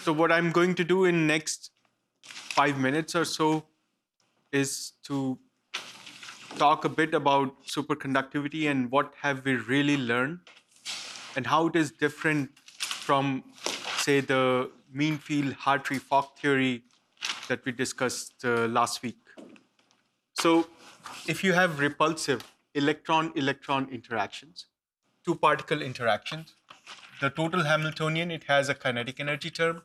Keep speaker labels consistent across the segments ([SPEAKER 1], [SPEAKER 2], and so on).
[SPEAKER 1] So what I'm going to do in next 5 minutes or so is to talk a bit about superconductivity and what have we really learned and how it is different from, say, the mean field Hartree-Fock theory that we discussed last week. So if you have repulsive electron-electron interactions, two particle interactions, the total Hamiltonian, it has a kinetic energy term.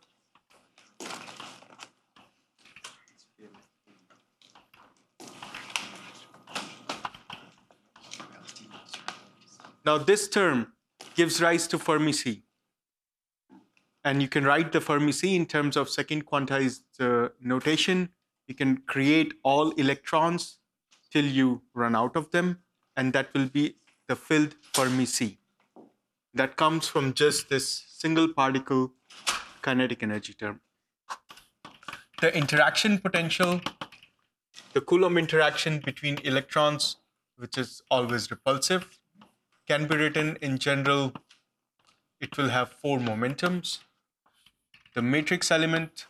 [SPEAKER 1] Now this term gives rise to Fermi C. And you can write the Fermi C in terms of second quantized notation. You can create all electrons till you run out of them, and that will be the filled Fermi C. That comes from just this single particle kinetic energy term. The interaction potential, the Coulomb interaction between electrons, which is always repulsive, can be written in general. It will have four momentums. The matrix element,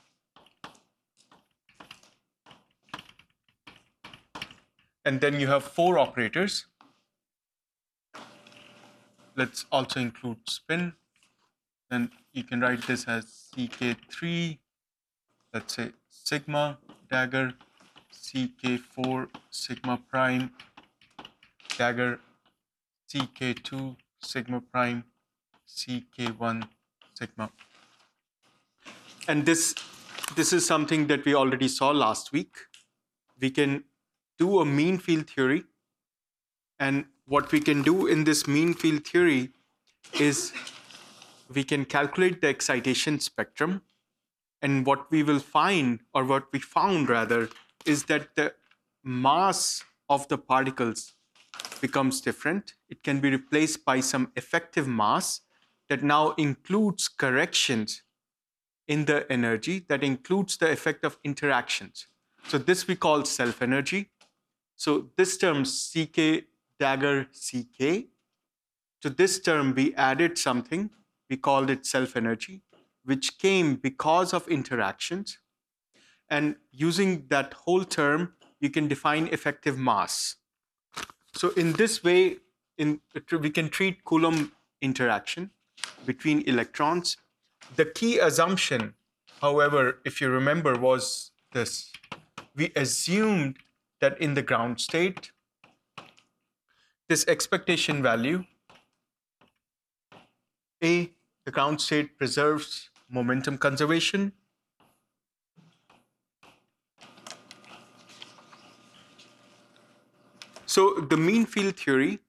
[SPEAKER 1] and then you have four operators. Let's also include spin. Then you can write this as CK3, let's say sigma dagger, CK4 sigma prime dagger, CK2 sigma prime, CK1 sigma. And this is something that we already saw last week. We can do a mean field theory, and what we can do in this mean field theory is we can calculate the excitation spectrum, and what we will find, or what we found rather, is that the mass of the particles becomes different. It can be replaced by some effective mass that now includes corrections in the energy, that includes the effect of interactions. So this we call self-energy. So this term CK dagger CK, to this term we added something, we called it self-energy, which came because of interactions. And using that whole term, you can define effective mass. So in this way, we can treat Coulomb interaction between electrons. The key assumption, however, if you remember, was this. We assumed that in the ground state, this expectation value, A, the ground state preserves momentum conservation. So the mean field theory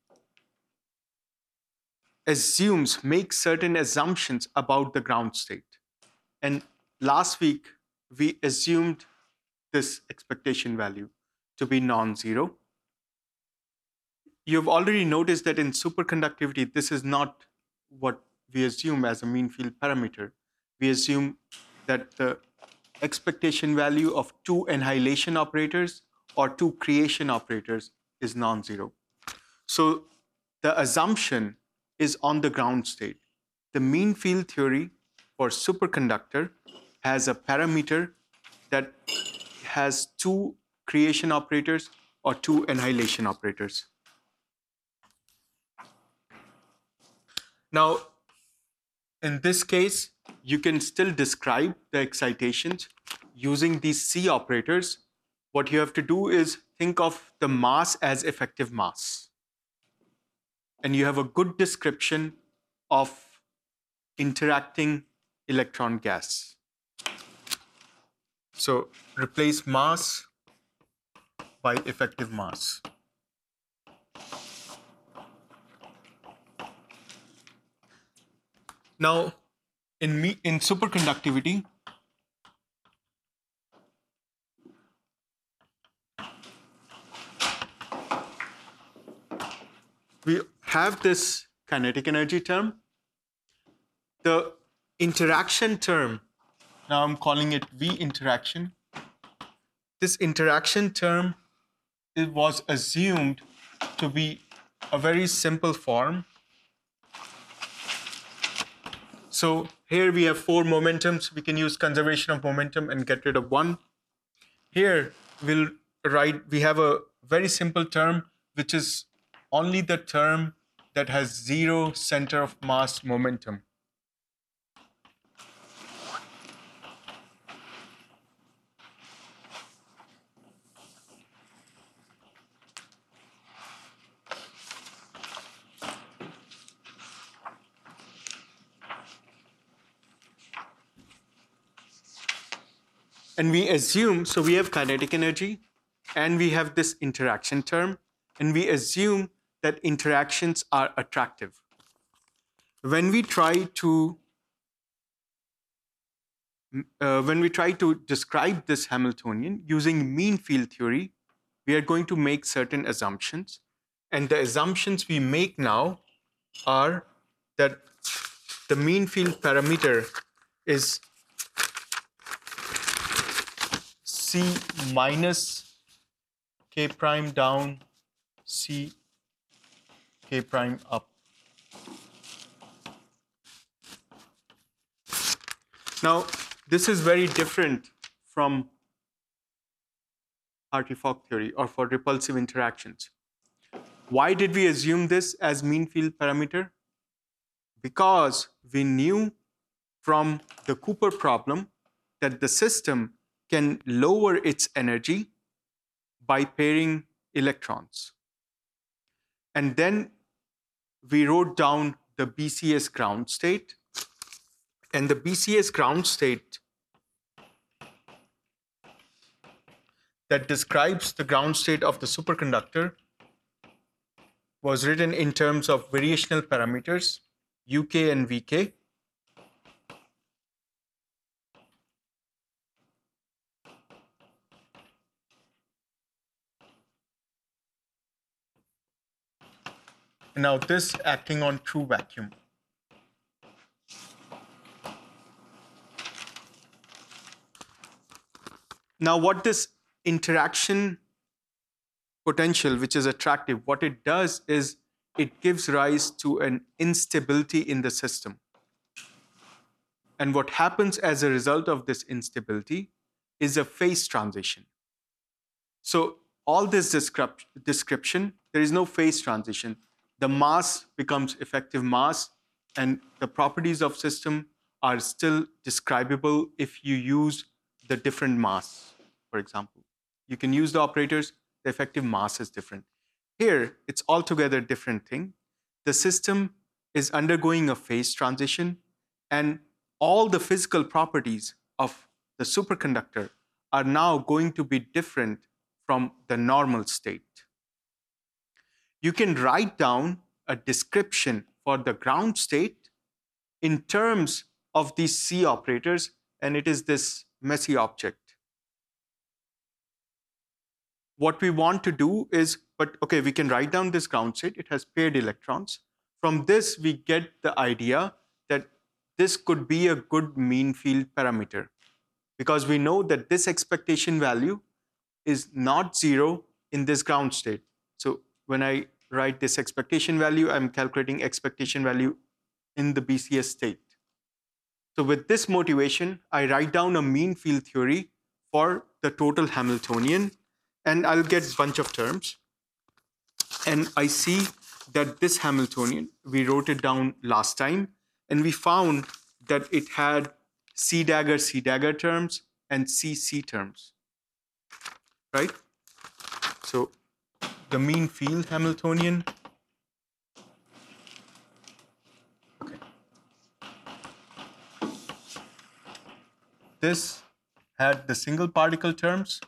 [SPEAKER 1] makes certain assumptions about the ground state. And last week, we assumed this expectation value to be non-zero. You've already noticed that in superconductivity, this is not what we assume as a mean field parameter. We assume that the expectation value of two annihilation operators or two creation operators is non-zero. So the assumption is on the ground state. The mean field theory for superconductor has a parameter that has two creation operators or two annihilation operators. Now, in this case, you can still describe the excitations using these C operators. What you have to do is think of the mass as effective mass. And you have a good description of interacting electron gas. So replace mass by effective mass. Now, in superconductivity, we have this kinetic energy term. The interaction term, now I'm calling it V interaction. This interaction term, it was assumed to be a very simple form. So here we have 4 momentums. We can use conservation of momentum and get rid of 1. Here we have a very simple term, which is only the term that has 0 center of mass momentum. And we assume, so we have kinetic energy and we have this interaction term, and we assume that interactions are attractive. When we try to describe this Hamiltonian using mean field theory, we are going to make certain assumptions. And the assumptions we make now are that the mean field parameter is C minus K prime down, C K prime up. Now, this is very different from Hartree-Fock theory or for repulsive interactions. Why did we assume this as mean field parameter? Because we knew from the Cooper problem that the system can lower its energy by pairing electrons. And then we wrote down the BCS ground state. And the BCS ground state that describes the ground state of the superconductor was written in terms of variational parameters, UK and VK. Now this acting on true vacuum. Now what this interaction potential, which is attractive, what it does is it gives rise to an instability in the system. And what happens as a result of this instability is a phase transition. So all this description, there is no phase transition. The mass becomes effective mass, and the properties of system are still describable if you use the different mass, for example. You can use the operators, the effective mass is different. Here, it's altogether different thing. The system is undergoing a phase transition, and all the physical properties of the superconductor are now going to be different from the normal state. You can write down a description for the ground state in terms of these C operators, and it is this messy object. What we want to do is, we can write down this ground state. It has paired electrons. From this, we get the idea that this could be a good mean field parameter, because we know that this expectation value is not 0 in this ground state. So when I write this expectation value, I'm calculating expectation value in the BCS state. So with this motivation, I write down a mean field theory for the total Hamiltonian, and I'll get a bunch of terms. And I see that this Hamiltonian, we wrote it down last time, and we found that it had C dagger terms and C terms, right? So the mean field Hamiltonian, okay. This had the single particle terms,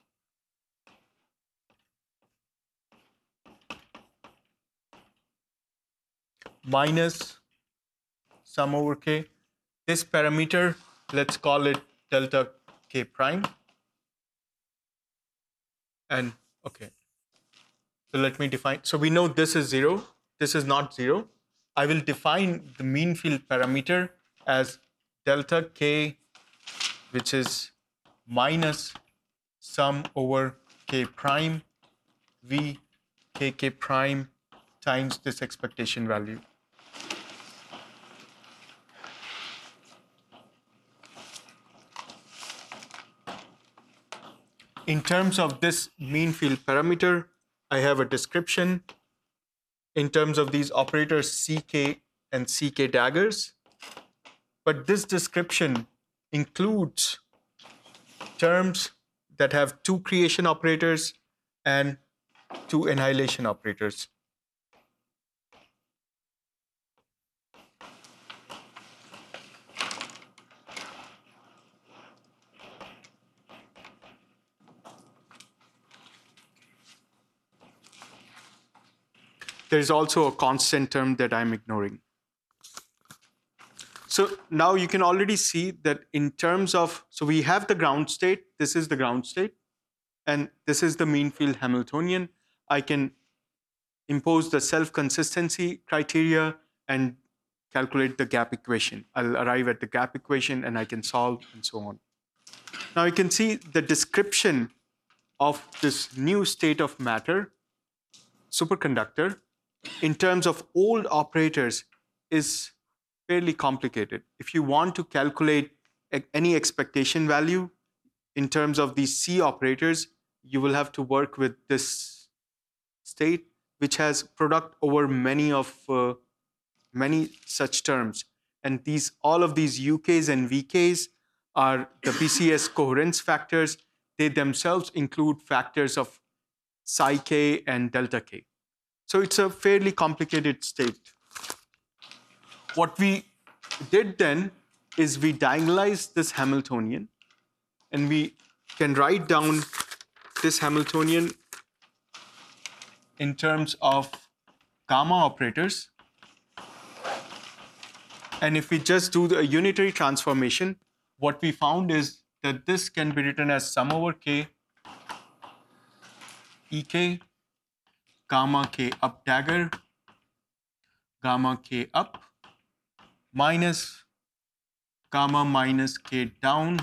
[SPEAKER 1] minus sum over K. This parameter, let's call it delta K prime. And okay, so let me define. So we know this is 0. This is not 0. I will define the mean field parameter as delta K, which is minus sum over K prime V K prime times this expectation value. In terms of this mean field parameter, I have a description in terms of these operators CK and CK daggers. But this description includes terms that have two creation operators and two annihilation operators. There's also a constant term that I'm ignoring. So now you can already see that in terms of, so we have the ground state, this is the ground state, and this is the mean field Hamiltonian. I can impose the self-consistency criteria and calculate the gap equation. I'll arrive at the gap equation and I can solve and so on. Now you can see the description of this new state of matter, superconductor, in terms of old operators is fairly complicated. If you want to calculate any expectation value in terms of these C operators, you will have to work with this state, which has product over many such terms. And all of these UKs and VKs are the BCS coherence factors. They themselves include factors of psi k and delta k. So it's a fairly complicated state. What we did then is we diagonalized this Hamiltonian, and we can write down this Hamiltonian in terms of gamma operators. And if we just do the unitary transformation, what we found is that this can be written as sum over k ek gamma k up dagger gamma k up minus gamma minus k down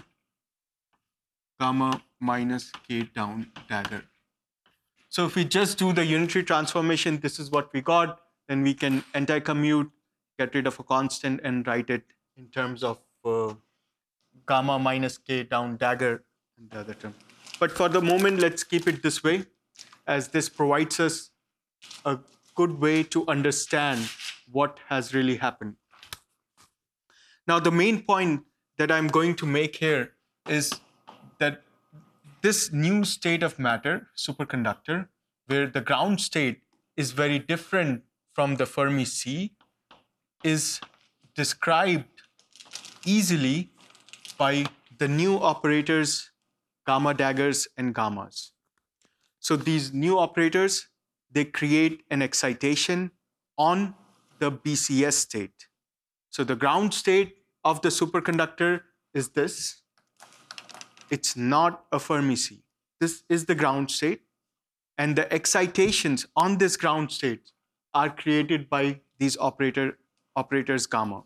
[SPEAKER 1] gamma minus k down dagger. So if we just do the unitary transformation, this is what we got. Then we can anti-commute, get rid of a constant, and write it in terms of gamma minus k down dagger and the other term. But for the moment, let's keep it this way, as this provides us a good way to understand what has really happened. Now, the main point that I'm going to make here is that this new state of matter, superconductor, where the ground state is very different from the Fermi C, is described easily by the new operators, gamma daggers and gammas. So these new operators, they create an excitation on the BCS state. So the ground state of the superconductor is this. It's not a Fermi C. This is the ground state. And the excitations on this ground state are created by these operators gamma.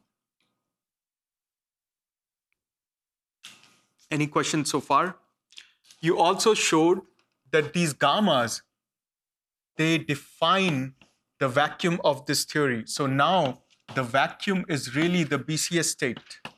[SPEAKER 1] Any questions so far? You also showed that these gammas, they define the vacuum of this theory. So now the vacuum is really the BCS state.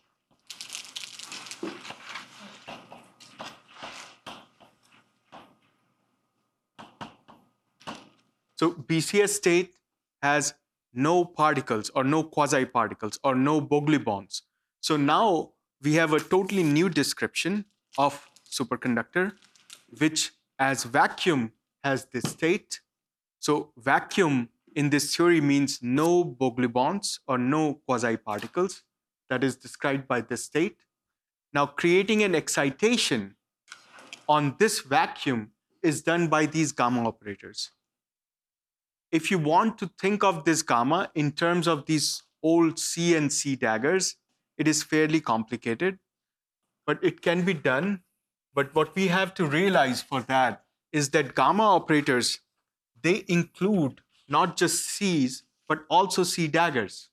[SPEAKER 1] So BCS state has no particles or no quasi-particles or no Broglie bonds. So now we have a totally new description of superconductor, which as vacuum has this state. So vacuum in this theory means no Broglie bonds or no quasi-particles. That is described by this state. Now creating an excitation on this vacuum is done by these gamma operators. If you want to think of this gamma in terms of these old C and C daggers, it is fairly complicated, but it can be done. But what we have to realize for that is that gamma operators, they include not just C's, but also C daggers.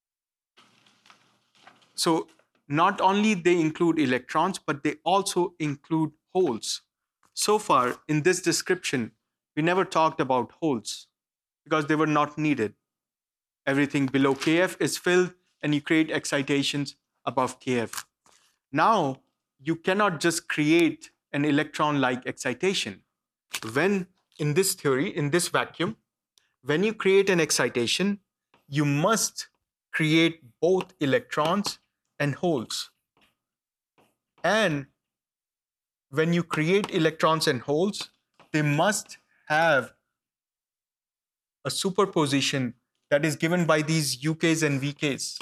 [SPEAKER 1] So not only they include electrons, but they also include holes. So far in this description, we never talked about holes because they were not needed. Everything below KF is filled and you create excitations above KF. Now, you cannot just create an electron-like excitation. When in this theory, in this vacuum, when you create an excitation, you must create both electrons and holes. And when you create electrons and holes, they must have a superposition that is given by these UKs and VKs.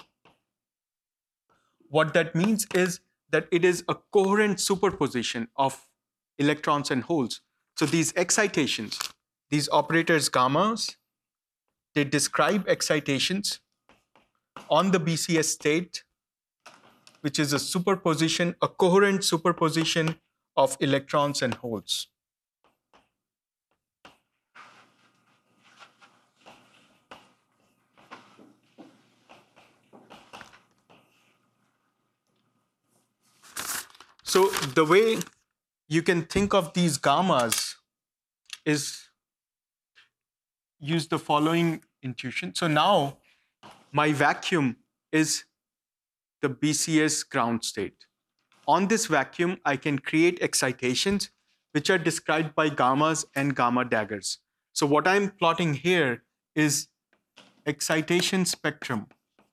[SPEAKER 1] What that means is that it is a coherent superposition of electrons and holes. So these excitations, these operators gammas, they describe excitations on the BCS state, which is a superposition, a coherent superposition of electrons and holes. So the way you can think of these gammas is use the following intuition. So now my vacuum is the BCS ground state. On this vacuum, I can create excitations which are described by gammas and gamma daggers. So what I'm plotting here is excitation spectrum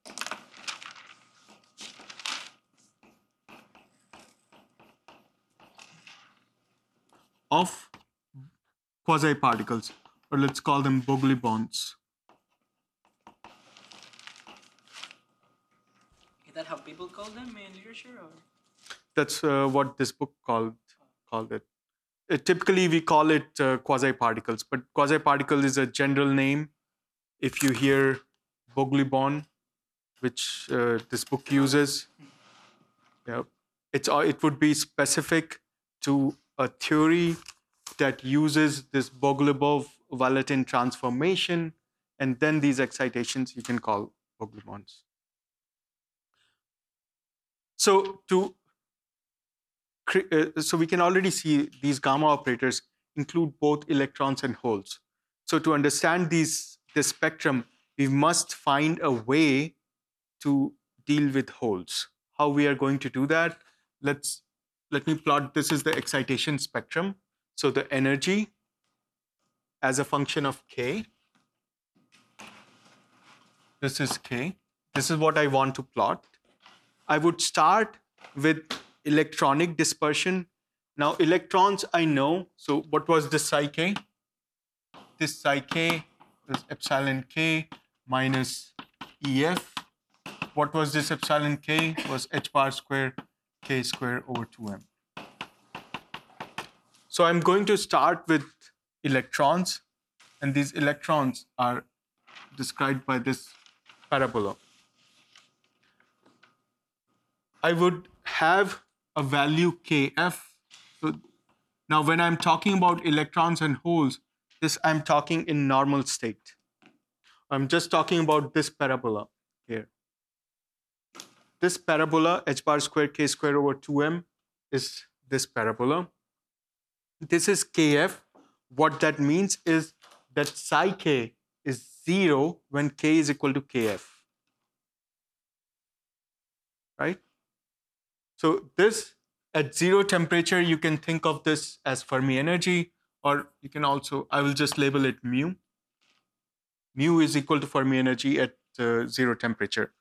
[SPEAKER 1] of quasi-particles, or let's call them Broglie bonds.
[SPEAKER 2] Is that how people call them in literature? Or?
[SPEAKER 1] That's what this book called it. Typically, we call it quasi-particles, but quasi-particle is a general name. If you hear Broglie bond, which this book uses, it would be specific to a theory that uses this Bogoliubov-Valetin transformation, and then these excitations you can call Broglie bonds. So so we can already see these gamma operators include both electrons and holes. So to understand this spectrum, we must find a way to deal with holes. How we are going to do that? Let me plot. This is the excitation spectrum. So the energy as a function of K. This is K. This is what I want to plot. I would start with electronic dispersion. Now electrons I know. So what was this psi K? This psi K is epsilon K minus EF. What was this epsilon K? Was h bar square K square over 2m. So I'm going to start with electrons, and these electrons are described by this parabola. I would have a value Kf. So now when I'm talking about electrons and holes, this I'm talking in normal state. I'm just talking about this parabola here. This parabola, h bar square K square over 2m, is this parabola. This is Kf. What that means is that psi K is 0 when K is equal to Kf. Right? So this, at 0 temperature, you can think of this as Fermi energy, or you can also, I will just label it mu. Mu is equal to Fermi energy at 0 temperature.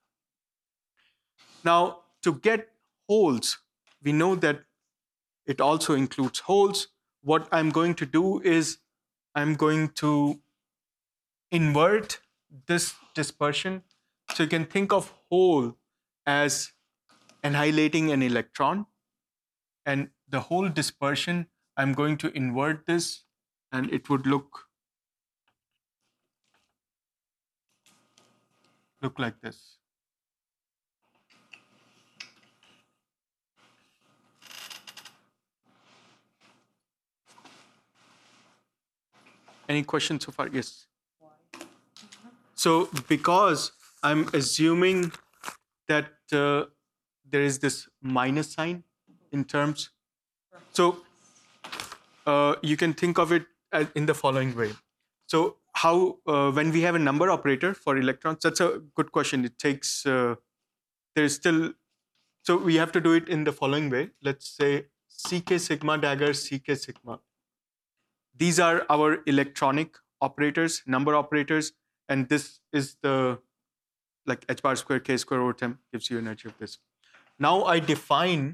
[SPEAKER 1] Now, to get holes, we know that it also includes holes. What I'm going to do is I'm going to invert this dispersion. So you can think of hole as annihilating an electron, and the whole dispersion, I'm going to invert this, and it would look like this. Any questions so far? Yes.
[SPEAKER 2] Why?
[SPEAKER 1] So because I'm assuming that there is this minus sign in terms. So you can think of it in the following way. So how, when we have a number operator for electrons, that's a good question. It takes, there's still, so we have to do it in the following way. Let's say Ck sigma dagger, Ck sigma. These are our electronic operators, number operators, and this is the like h bar square k square over 10 gives you energy of this. Now I define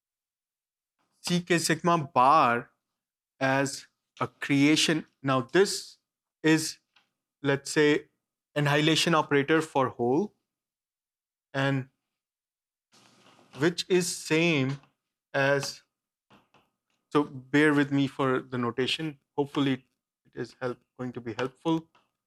[SPEAKER 1] Ck sigma bar as a creation. Now this is, let's say, annihilation operator for hole, and which is same as, so bear with me for the notation. Hopefully it is going to be helpful.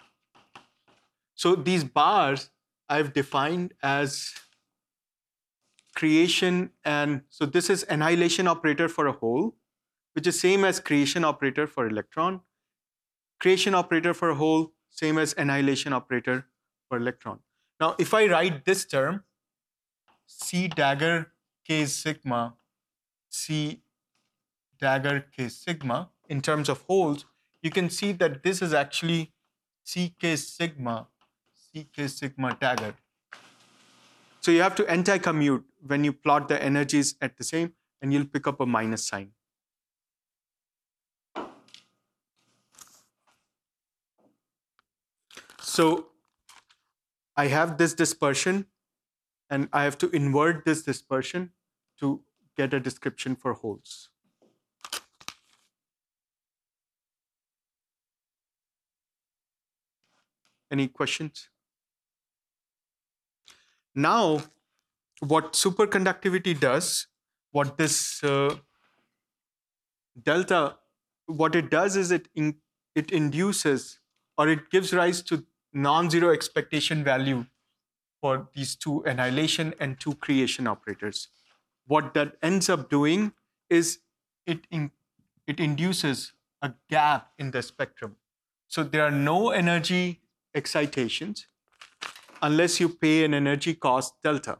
[SPEAKER 1] So these bars I've defined as creation, and so this is annihilation operator for a hole, which is same as creation operator for electron. Creation operator for a hole, same as annihilation operator for electron. Now, if I write this term, C dagger K sigma, C dagger K sigma, in terms of holes, you can see that this is actually Ck sigma dagger. So you have to anti-commute when you plot the energies at the same, and you'll pick up a minus sign. So I have this dispersion, and I have to invert this dispersion to get a description for holes. Any questions? Now, what superconductivity does, what this delta, what it does is it induces, or it gives rise to non-zero expectation value for these two annihilation and two creation operators. What that ends up doing is it induces a gap in the spectrum. So there are no energy excitations unless you pay an energy cost delta.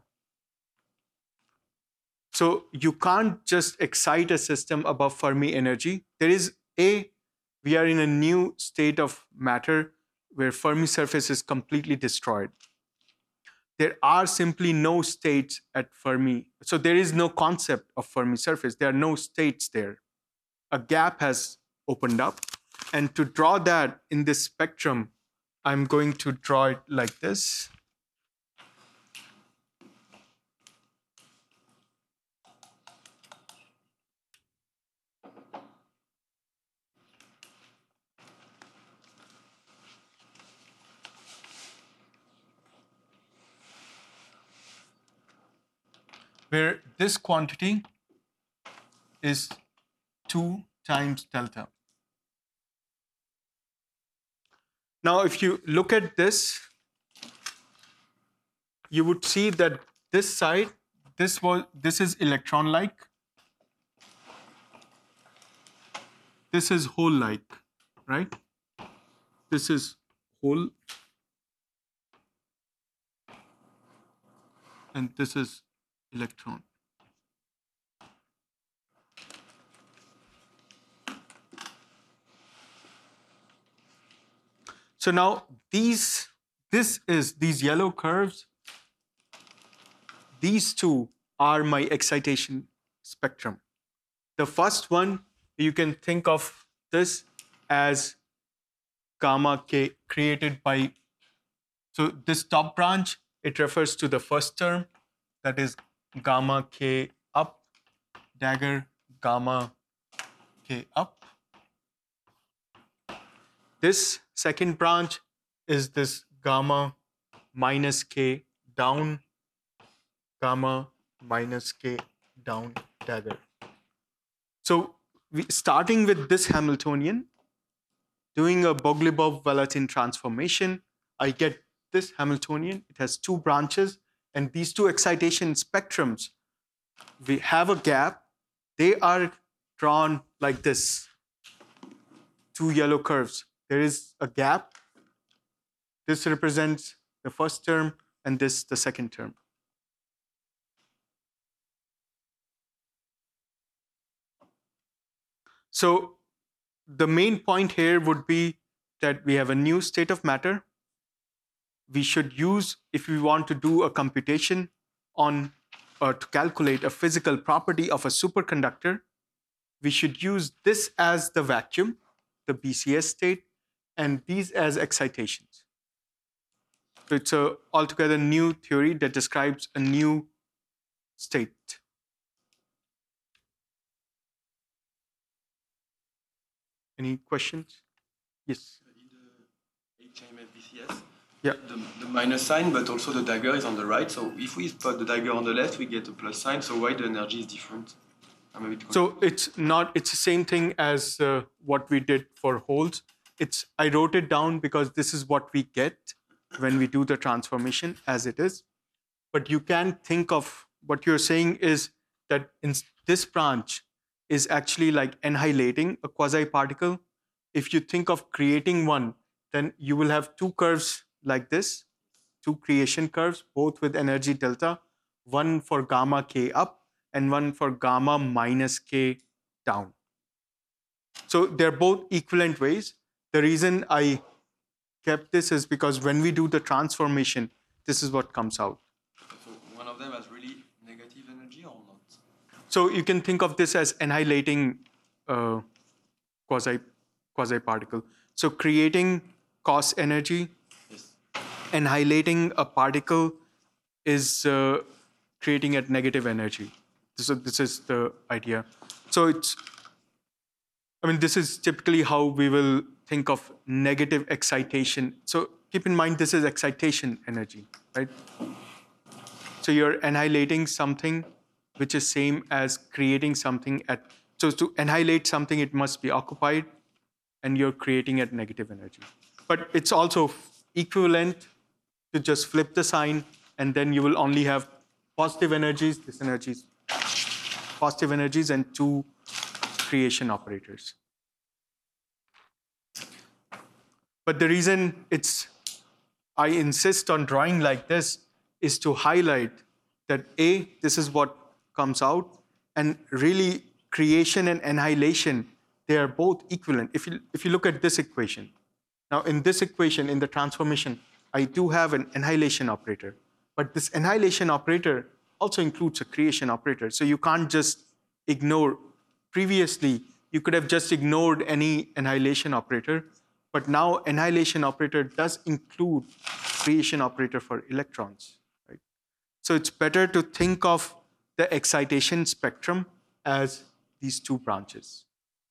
[SPEAKER 1] So you can't just excite a system above Fermi energy. We are in a new state of matter where Fermi surface is completely destroyed. There are simply no states at Fermi. So there is no concept of Fermi surface. There are no states there. A gap has opened up. And to draw that in this spectrum, I'm going to draw it like this. Where this quantity is 2 times delta. Now, if you look at this, you would see that this side, this is electron-like. This is hole-like, right? This is hole, and this is electron. So now these yellow curves, these two are my excitation spectrum. The first one, you can think of this as gamma K created by, so this top branch, it refers to the first term, that is gamma K up, dagger gamma K up. This second branch is this gamma minus K down, gamma minus K down dagger. So starting with this Hamiltonian, doing a Bogoliubov-Velatin transformation, I get this Hamiltonian. It has two branches, and these two excitation spectrums, we have a gap. They are drawn like this, two yellow curves. There is a gap. This represents the first term, and this the second term. So the main point here would be that we have a new state of matter. We should use, if we want to do a computation on, or to calculate a physical property of a superconductor, we should use this as the vacuum, the BCS state, and these as excitations. So it's a altogether new theory that describes a new state. Any questions? Yes.
[SPEAKER 3] In the HMF BCS,
[SPEAKER 1] Yeah.
[SPEAKER 3] the minus sign, but also the dagger is on the right. So if we put the dagger on the left, we get a plus sign. So why the energy is different? I'm a bit confused.
[SPEAKER 1] So it's not. It's the same thing as what we did for holes. I wrote it down because this is what we get when we do the transformation as it is. But you can think of what you're saying is that in this branch is actually like annihilating a quasi-particle. If you think of creating one, then you will have two curves like this, two creation curves, both with energy delta, one for gamma k up and one for gamma minus k down. So they're both equivalent ways. The reason I kept this is because when we do the transformation, this is what comes out.
[SPEAKER 3] So one of them has really negative energy or not?
[SPEAKER 1] So you can think of this as annihilating quasi-particle. So creating cos energy,
[SPEAKER 3] Yes.
[SPEAKER 1] annihilating a particle is creating at negative energy. So this is the idea. So this is typically how we will think of negative excitation. So keep in mind, this is excitation energy, right? So you're annihilating something which is same as creating something so to annihilate something, it must be occupied, and you're creating at negative energy. But it's also equivalent to just flip the sign, and then you will only have positive energies, this energy is positive energies, and two creation operators. But the reason I insist on drawing like this is to highlight that this is what comes out, and really creation and annihilation, they are both equivalent. If you look at this equation, now in this equation, in the transformation, I do have an annihilation operator, but this annihilation operator also includes a creation operator. So you can't just ignore. Previously, you could have just ignored any annihilation operator, but now annihilation operator does include creation operator for electrons, right? So it's better to think of the excitation spectrum as these two branches.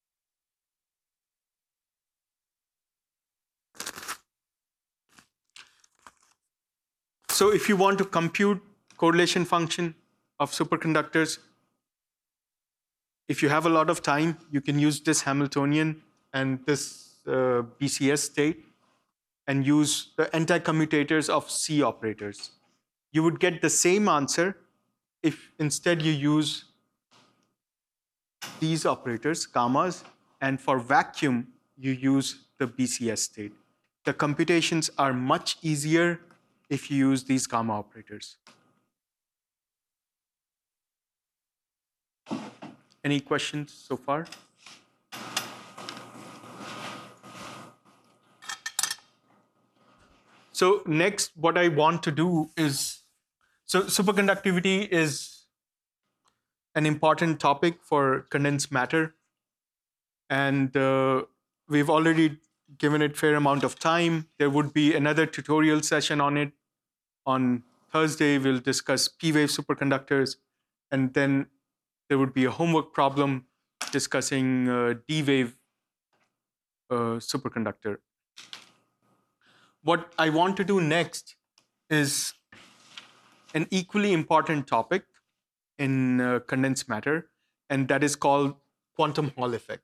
[SPEAKER 1] So if you want to compute correlation function of superconductors, if you have a lot of time, you can use this Hamiltonian and this BCS state and use the anti-commutators of C operators. You would get the same answer if instead you use these operators, gammas, and for vacuum, you use the BCS state. The computations are much easier if you use these gamma operators. Any questions so far? So next, what I want to do is, so superconductivity is an important topic for condensed matter. And we've already given it a fair amount of time. There would be another tutorial session on it. On Thursday, we'll discuss P-wave superconductors. And then there would be a homework problem discussing D-wave superconductor. What I want to do next is an equally important topic in condensed matter, and that is called quantum Hall effect.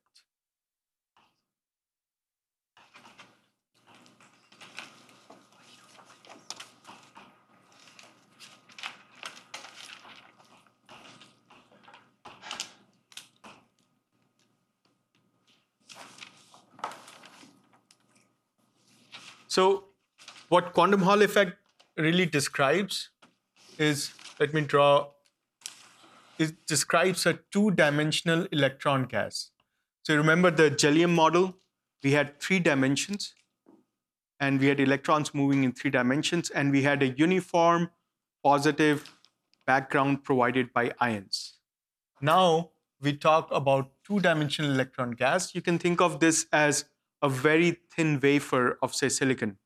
[SPEAKER 1] So what quantum Hall effect really describes is, let me draw, it describes a two-dimensional electron gas. So remember the Jellium model, we had 3 dimensions, and we had electrons moving in 3 dimensions, and we had a uniform positive background provided by ions. Now we talk about two-dimensional electron gas, you can think of this as a very thin wafer of, say, silicon.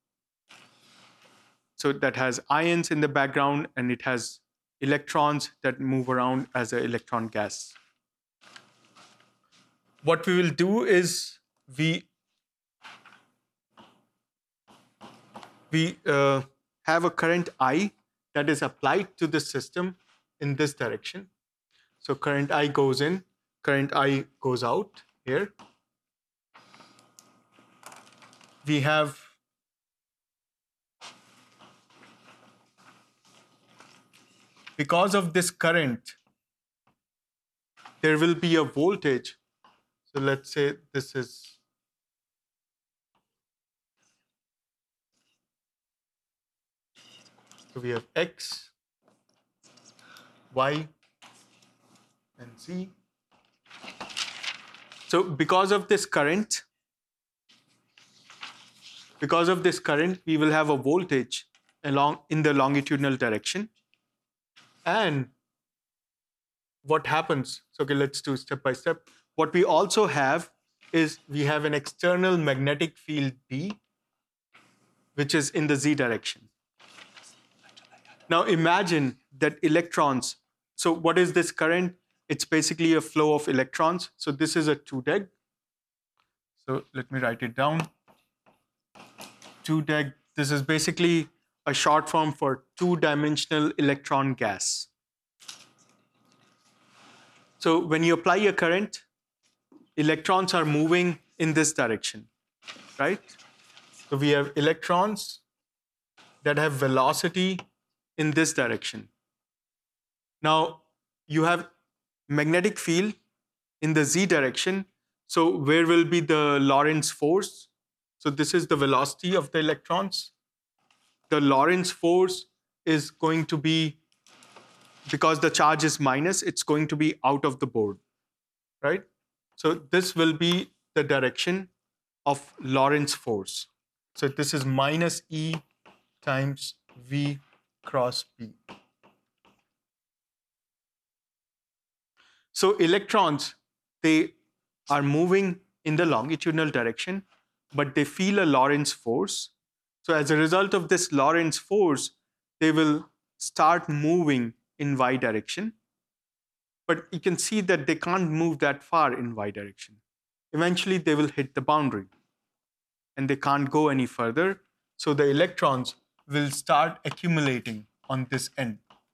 [SPEAKER 1] So that has ions in the background and it has electrons that move around as an electron gas. What we will do is we have a current I that is applied to the system in this direction. So current I goes in, current I goes out here. We have because of this current, there will be a voltage. So let's say this is so we have X, Y, and Z. So because of this current, we will have a voltage along in the longitudinal direction. And what happens? So okay, let's do step by step. What we also have is we have an external magnetic field B, which is in the Z direction. Now imagine that electrons. So what is this current? It's basically a flow of electrons. So this is a 2-deg. So let me write it down. 2-deg. This is basically a short form for two-dimensional electron gas. So when you apply a current, electrons are moving in this direction, right? So we have electrons that have velocity in this direction. Now you have magnetic field in the Z direction. So where will be the Lorentz force? So this is the velocity of the electrons. The Lorentz force is going to be, because the charge is minus, it's going to be out of the board, right? So this will be the direction of Lorentz force. So this is minus E times V cross B. So electrons, they are moving in the longitudinal direction, but they feel a Lorentz force. So as a result of this Lorentz force, they will start moving in Y direction. But you can see that they can't move that far in Y direction. Eventually, they will hit the boundary and they can't go any further. So the electrons will start accumulating on this end.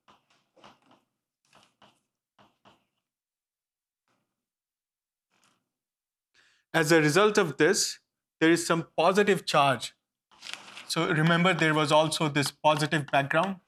[SPEAKER 1] As a result of this, there is some positive charge. So remember, there was also this positive background.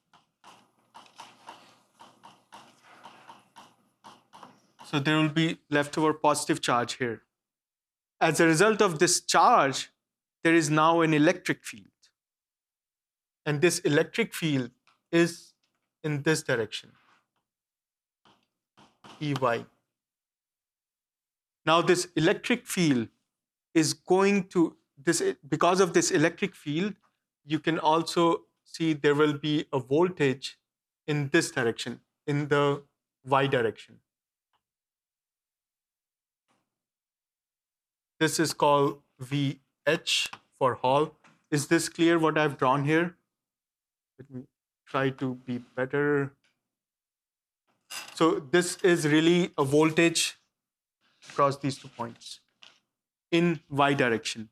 [SPEAKER 1] So there will be leftover positive charge here. As a result of this charge, there is now an electric field. And this electric field is in this direction, EY. Now this electric field is going to, because of this electric field, you can also see there will be a voltage in this direction, in the Y direction. This is called VH for Hall. Is this clear what I've drawn here? Let me try to be better. So this is really a voltage across these 2 points in Y direction.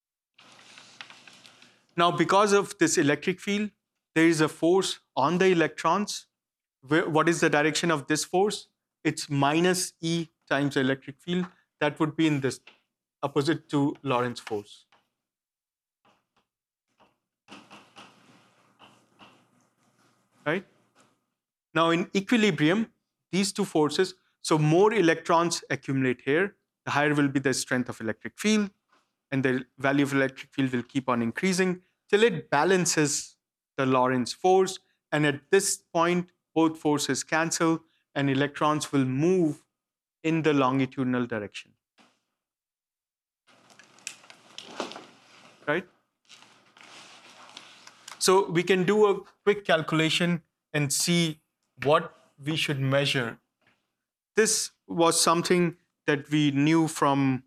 [SPEAKER 1] Now, because of this electric field, there is a force on the electrons. What is the direction of this force? It's minus E times the electric field. That would be in this, opposite to Lorentz force. Right? Now, in equilibrium, these two forces, so more electrons accumulate here, the higher will be the strength of electric field, and the value of electric field will keep on increasing till it balances the Lorentz force. And at this point, both forces cancel, and electrons will move in the longitudinal direction. Right? So we can do a quick calculation and see what we should measure. This was something that we knew from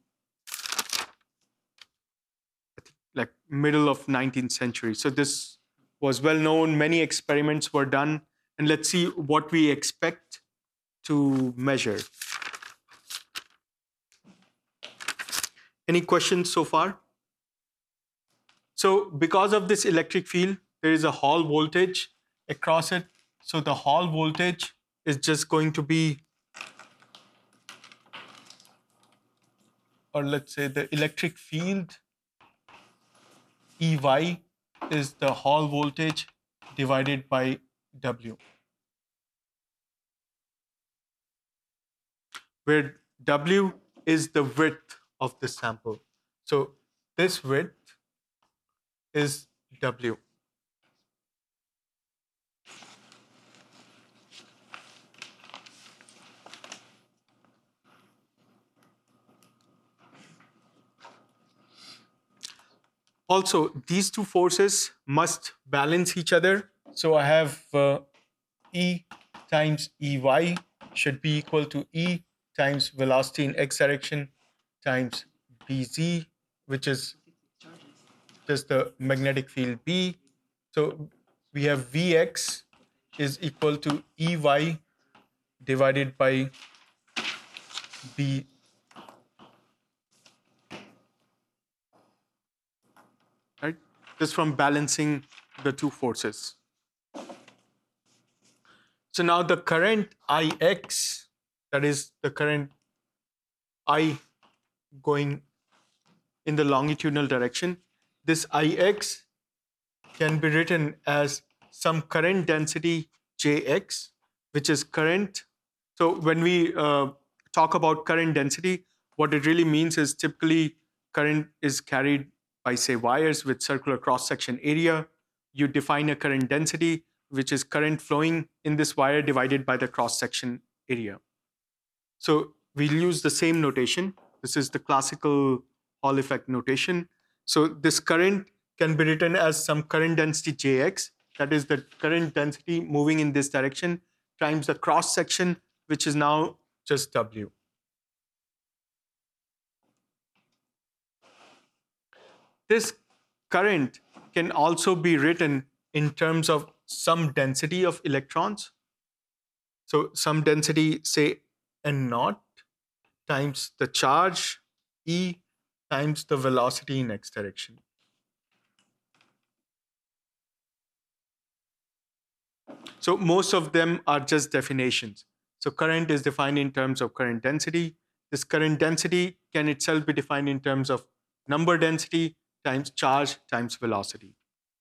[SPEAKER 1] like middle of 19th century. So this was well known. Many experiments were done, and let's see what we expect to measure. Any questions so far? So because of this electric field, there is a Hall voltage across it. So the Hall voltage is just going to be, or let's say the electric field EY is the Hall voltage divided by W, where W is the width of the sample. So this width is W. Also, these two forces must balance each other. So I have E times EY should be equal to E times velocity in x direction times BZ, which is just the magnetic field B. So we have Vx is equal to EY divided by B. Right? Just from balancing the two forces. So now the current Ix, that is the current I going in the longitudinal direction, this Ix can be written as some current density Jx, which is current. So when we talk about current density, what it really means is typically current is carried by, say, wires with circular cross-section area. You define a current density, which is current flowing in this wire divided by the cross-section area. So we'll use the same notation. This is the classical Hall effect notation. So this current can be written as some current density Jx, that is the current density moving in this direction, times the cross-section, which is now just W. This current can also be written in terms of some density of electrons. So some density, say N naught, times the charge E times the velocity in x direction. So most of them are just definitions. So current is defined in terms of current density. This current density can itself be defined in terms of number density times charge times velocity.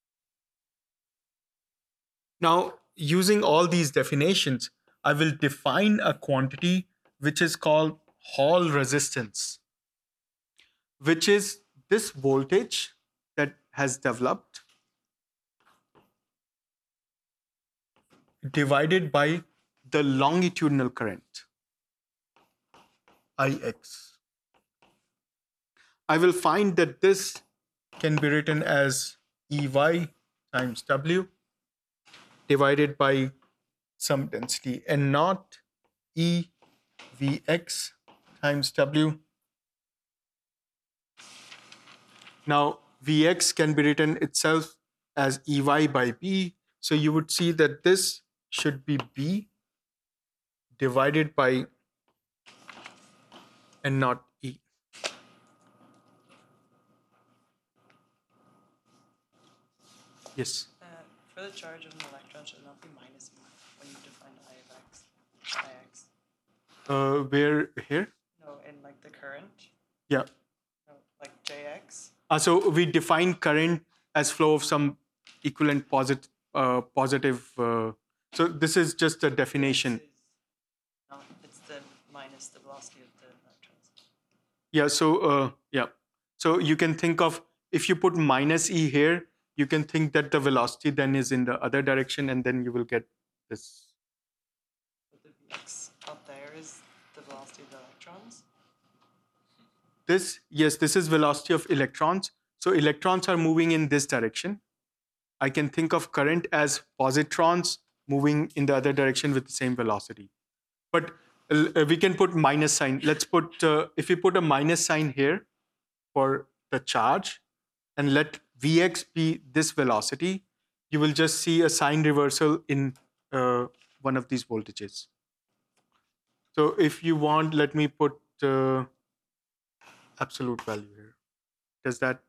[SPEAKER 1] Now, using all these definitions, I will define a quantity which is called Hall resistance, which is this voltage that has developed divided by the longitudinal current, Ix. I will find that this can be written as Ey times W divided by some density N naught E Vx times W. Now Vx can be written itself as Ey by B. So you would see that this should be B divided by N naught E. Yes.
[SPEAKER 2] For the charge of an electron, should it not be minus E when you define Ix?
[SPEAKER 1] Where here?
[SPEAKER 2] No, in like the current.
[SPEAKER 1] Yeah.
[SPEAKER 2] No, like Jx.
[SPEAKER 1] So we define current as flow of some equivalent positive. So this is just a definition.
[SPEAKER 2] No, it's the minus the velocity of the electrons.
[SPEAKER 1] Yeah. So So you can think of, if you put minus E here, you can think that the velocity then is in the other direction, and then you will get this.
[SPEAKER 2] But the Vx up there is the velocity of the electrons.
[SPEAKER 1] This is velocity of electrons. So electrons are moving in this direction. I can think of current as positrons moving in the other direction with the same velocity. But We can put minus sign. Let's put, if we put a minus sign here for the charge and let Vx be this velocity, you will just see a sign reversal in one of these voltages. So if you want, let me put absolute value here. Does that?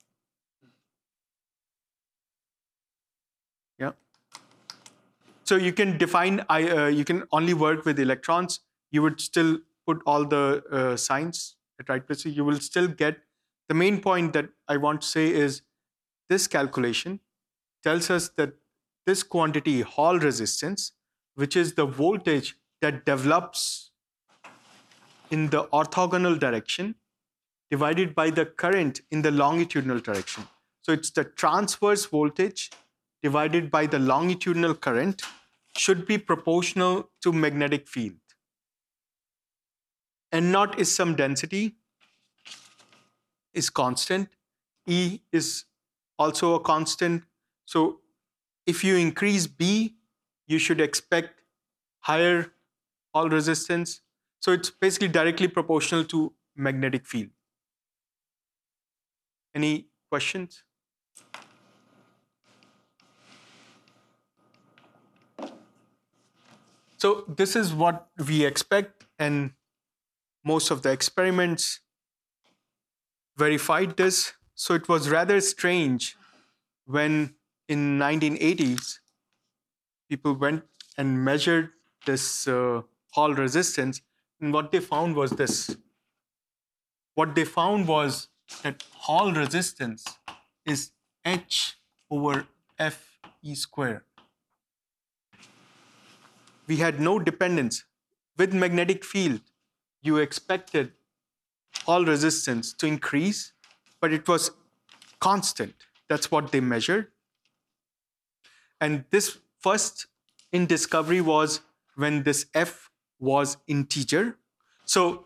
[SPEAKER 1] Yeah. So you can define, you can only work with electrons. You would still put all the signs at right places. You will still get, the main point that I want to say is this calculation tells us that this quantity Hall resistance, which is the voltage that develops in the orthogonal direction, divided by the current in the longitudinal direction. So it's the transverse voltage divided by the longitudinal current should be proportional to magnetic field. N naught is some density, is constant. E is also a constant. So if you increase B, you should expect higher Hall resistance. So it's basically directly proportional to magnetic field. Any questions? So this is what we expect, and most of the experiments verified this. So it was rather strange when in 1980s people went and measured this Hall resistance, and what they found was this. What they found was that Hall resistance is H over F E square. We had no dependence. With magnetic field, you expected Hall resistance to increase, but it was constant. That's what they measured. And this first in discovery was when this F was integer. So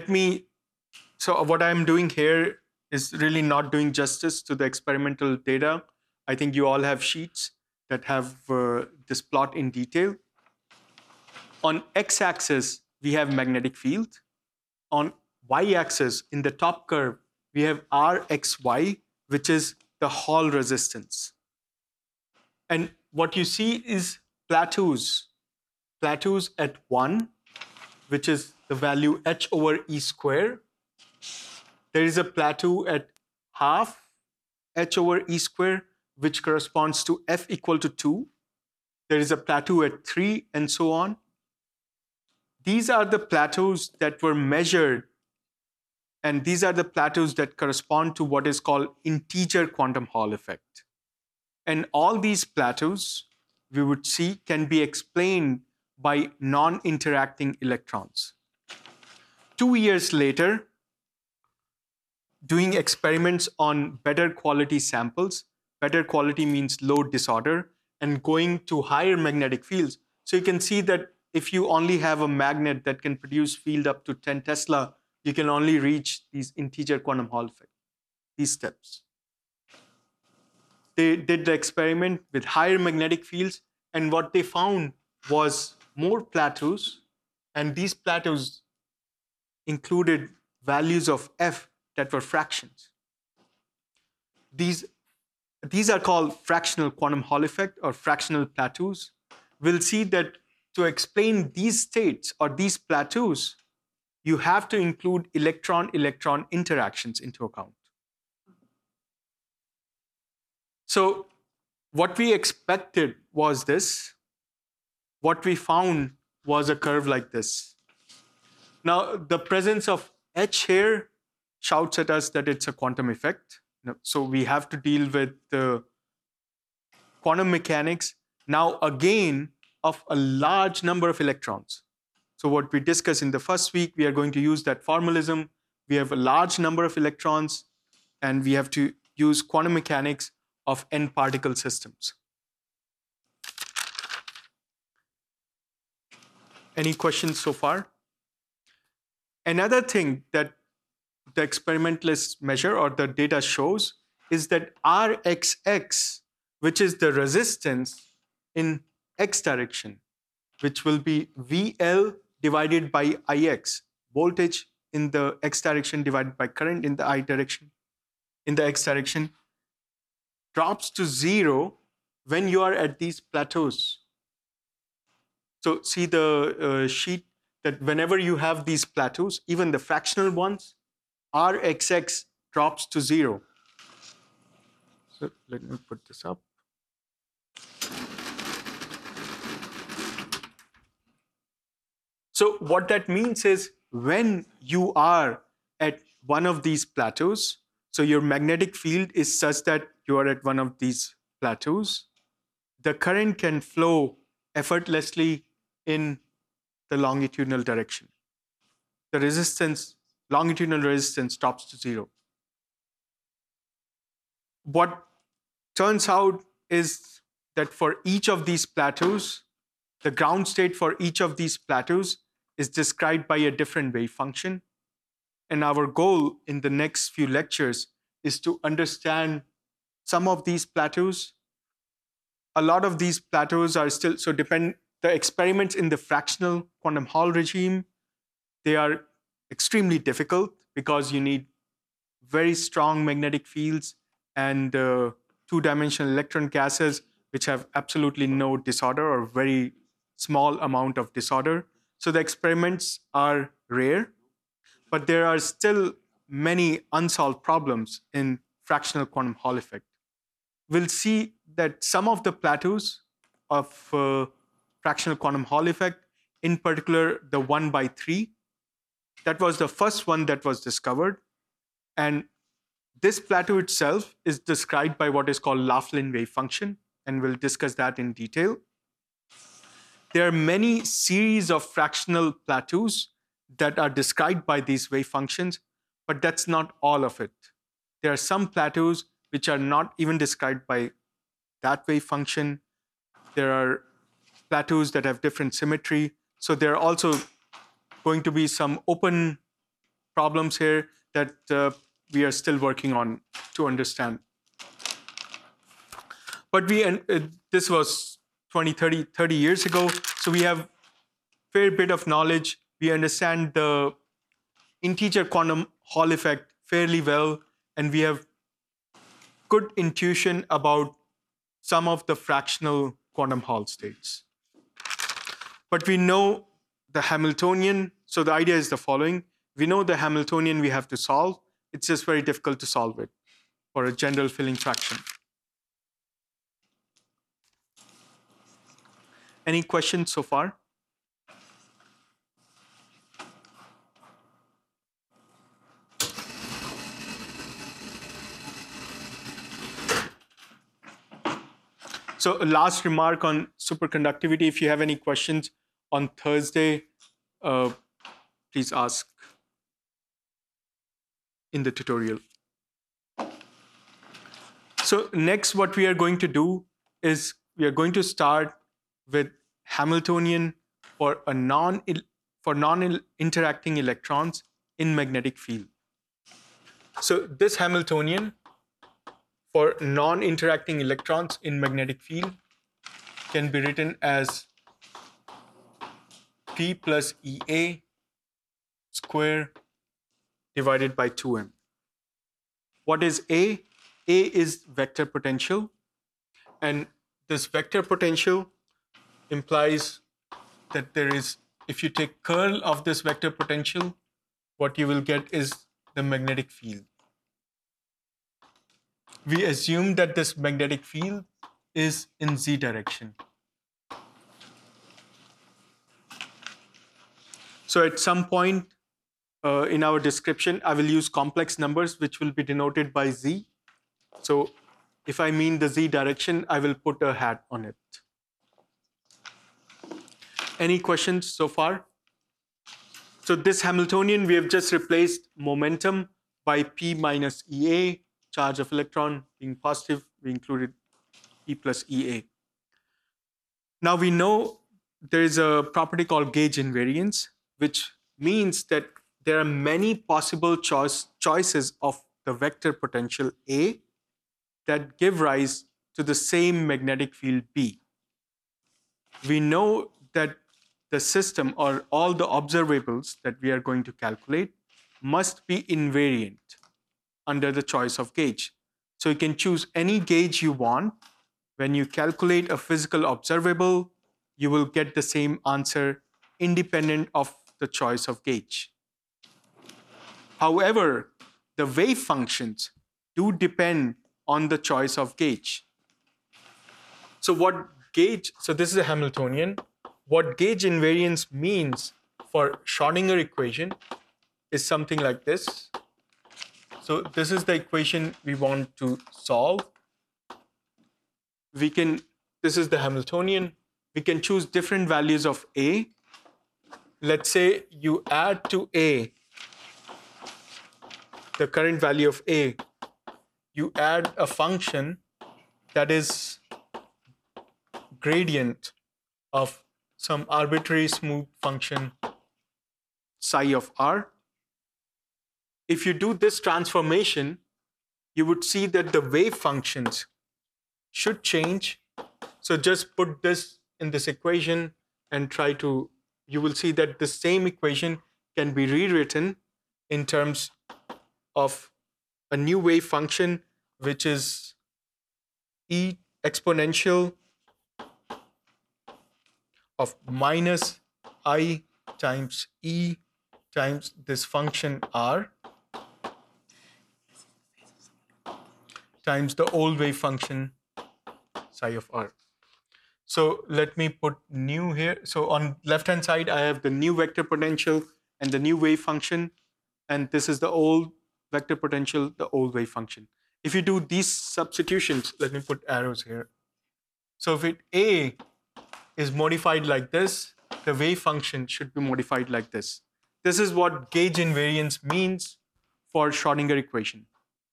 [SPEAKER 1] what I'm doing here is really not doing justice to the experimental data. I think you all have sheets that have this plot in detail. On x-axis, we have magnetic field. On y-axis, in the top curve, we have Rxy, which is the Hall resistance. And what you see is plateaus. Plateaus at 1, which is the value H over E square. There is a plateau at half H over E square, which corresponds to F equal to 2. There is a plateau at 3, and so on. These are the plateaus that were measured, and these are the plateaus that correspond to what is called integer quantum Hall effect. And all these plateaus, we would see, can be explained by non-interacting electrons. 2 years later, doing experiments on better quality samples, better quality means low disorder, and going to higher magnetic fields. So you can see that if you only have a magnet that can produce field up to 10 Tesla, you can only reach these integer quantum Hall effect, these steps. They did the experiment with higher magnetic fields, and what they found was more plateaus, and these plateaus included values of F that were fractions. These are called fractional quantum Hall effect or fractional plateaus. We'll see that to explain these states or these plateaus, you have to include electron-electron interactions into account. So what we expected was this. What we found was a curve like this. Now, the presence of H here shouts at us that it's a quantum effect. So we have to deal with the quantum mechanics now again of a large number of electrons. So what we discussed in the first week, we are going to use that formalism. We have a large number of electrons, and we have to use quantum mechanics of n-particle systems. Any questions so far? Another thing that the experimentalists measure or the data shows is that Rxx, which is the resistance in x direction, which will be VL divided by Ix, voltage in the x direction divided by current in the x direction, drops to 0 when you are at these plateaus. So see the sheet that whenever you have these plateaus, even the fractional ones, Rxx drops to 0. So let me put this up. So what that means is when you are at one of these plateaus, so your magnetic field is such that you are at one of these plateaus, the current can flow effortlessly in the longitudinal direction. The longitudinal resistance drops to 0. What turns out is that for each of these plateaus, the ground state for each of these plateaus is described by a different wave function. And our goal in the next few lectures is to understand some of these plateaus. A lot of these plateaus are still, the experiments in the fractional quantum Hall regime, they are extremely difficult because you need very strong magnetic fields and two-dimensional electron gases which have absolutely no disorder or very small amount of disorder. So the experiments are rare, but there are still many unsolved problems in fractional quantum Hall effect. We'll see that some of the plateaus of fractional quantum Hall effect, in particular the 1/3, that was the first one that was discovered. And this plateau itself is described by what is called Laughlin wave function, and we'll discuss that in detail. There are many series of fractional plateaus that are described by these wave functions, but that's not all of it. There are some plateaus which are not even described by that wave function. There are plateaus that have different symmetry. So there are also going to be some open problems here that we are still working on to understand. But this was 20, 30 years ago. So we have a fair bit of knowledge. We understand the integer quantum Hall effect fairly well, and we have good intuition about some of the fractional quantum Hall states. But we know the Hamiltonian. So the idea is the following. We know the Hamiltonian we have to solve. It's just very difficult to solve it for a general filling fraction. Any questions so far? So a last remark on superconductivity. If you have any questions on Thursday, please ask in the tutorial. So next, what we are going to do is we are going to start with Hamiltonian for non-interacting electrons in magnetic field. So this Hamiltonian for non-interacting electrons in magnetic field can be written as P plus EA square divided by 2m. What is A? A is vector potential, and this vector potential implies that there is, if you take curl of this vector potential, what you will get is the magnetic field. We assume that this magnetic field is in z direction. So at some point in our description, I will use complex numbers which will be denoted by z. So if I mean the z direction, I will put a hat on it. Any questions so far? So this Hamiltonian, we have just replaced momentum by P minus EA, charge of electron being positive, we included P plus EA. Now we know there is a property called gauge invariance, which means that there are many possible choices of the vector potential A that give rise to the same magnetic field B. We know that the system or all the observables that we are going to calculate must be invariant under the choice of gauge. So you can choose any gauge you want. When you calculate a physical observable, you will get the same answer independent of the choice of gauge. However, the wave functions do depend on the choice of gauge. So this is a Hamiltonian. What gauge invariance means for Schrodinger equation is something like this. So this is the equation we want to solve. This is the Hamiltonian. We can choose different values of A. Let's say you add to A the current value of A. You add a function that is gradient of some arbitrary smooth function psi of r. If you do this transformation, you would see that the wave functions should change. So just put this in this equation and you will see that the same equation can be rewritten in terms of a new wave function, which is e exponential of minus I times e times this function r times the old wave function psi of r. So let me put new here. So on left hand side, I have the new vector potential and the new wave function. And this is the old vector potential, the old wave function. If you do these substitutions, let me put arrows here. So if A is modified like this, the wave function should be modified like this. This is what gauge invariance means for Schrodinger equation.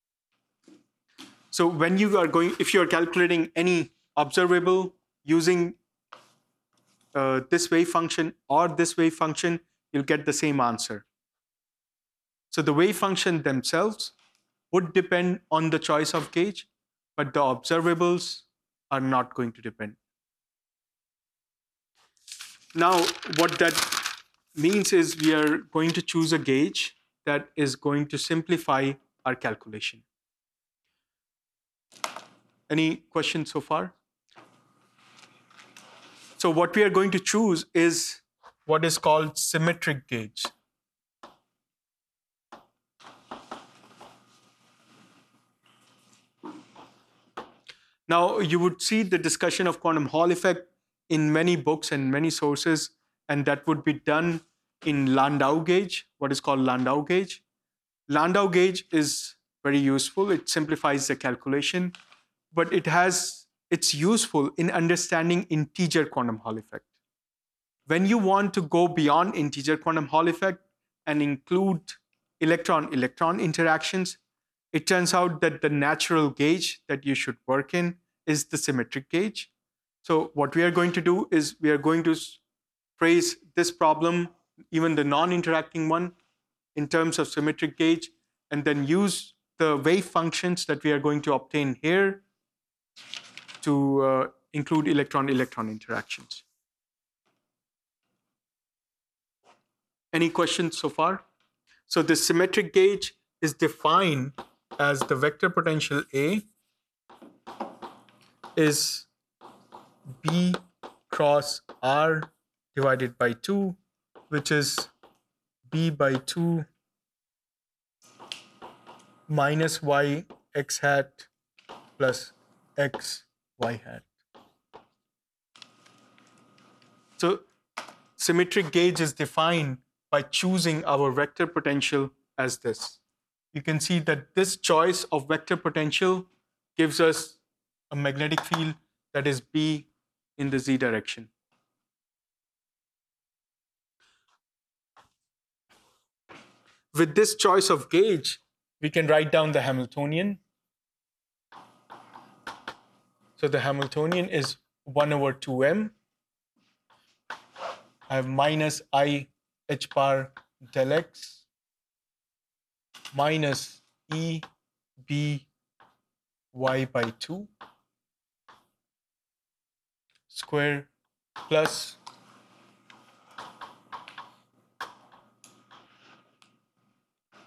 [SPEAKER 1] So when if you are calculating any observable using this wave function or this wave function, you'll get the same answer. So the wave function themselves would depend on the choice of gauge, but the observables are not going to depend. Now, what that means is we are going to choose a gauge that is going to simplify our calculation. Any questions so far? So what we are going to choose is what is called symmetric gauge. Now, you would see the discussion of quantum Hall effect in many books and many sources, and that would be done in Landau gauge, what is called Landau gauge. Landau gauge is very useful. It simplifies the calculation, but it's useful in understanding integer quantum Hall effect. When you want to go beyond integer quantum Hall effect and include electron-electron interactions, it turns out that the natural gauge that you should work in is the symmetric gauge. So what we are going to do is we are going to phrase this problem, even the non-interacting one, in terms of symmetric gauge, and then use the wave functions that we are going to obtain here to include electron-electron interactions. Any questions so far? So the symmetric gauge is defined as the vector potential A is B cross R divided by 2, which is B by 2 minus Y x hat plus X Y hat. So symmetric gauge is defined by choosing our vector potential as this. You can see that this choice of vector potential gives us a magnetic field that is B in the Z direction. With this choice of gauge, we can write down the Hamiltonian. So the Hamiltonian is 1 over 2m. I have minus I h bar del x minus E B y by 2 square plus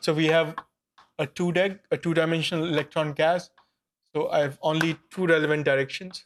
[SPEAKER 1] So we have a two-dimensional electron gas. So I have only two relevant directions.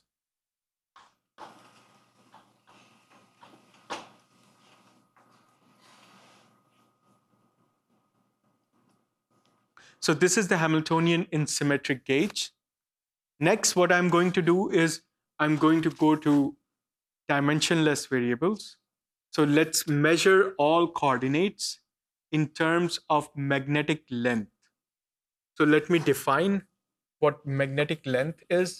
[SPEAKER 1] So this is the Hamiltonian in symmetric gauge. Next, what I'm going to do is I'm going to go to dimensionless variables. So let's measure all coordinates in terms of magnetic length. So let me define what magnetic length is.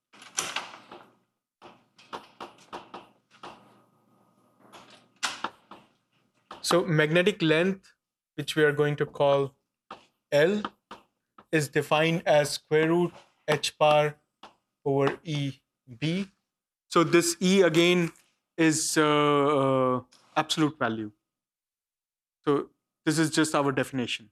[SPEAKER 1] So magnetic length, which we are going to call L, is defined as square root h bar over EB. So this E again is absolute value. So this is just our definition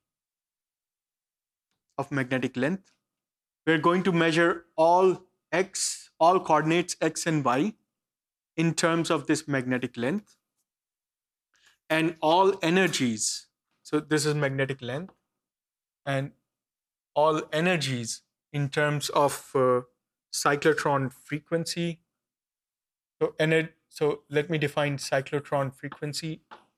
[SPEAKER 1] of magnetic length. We're going to measure all coordinates x and y in terms of this magnetic length, and all energies. So this is magnetic length, and all energies in terms of cyclotron frequency. So let me define cyclotron frequency.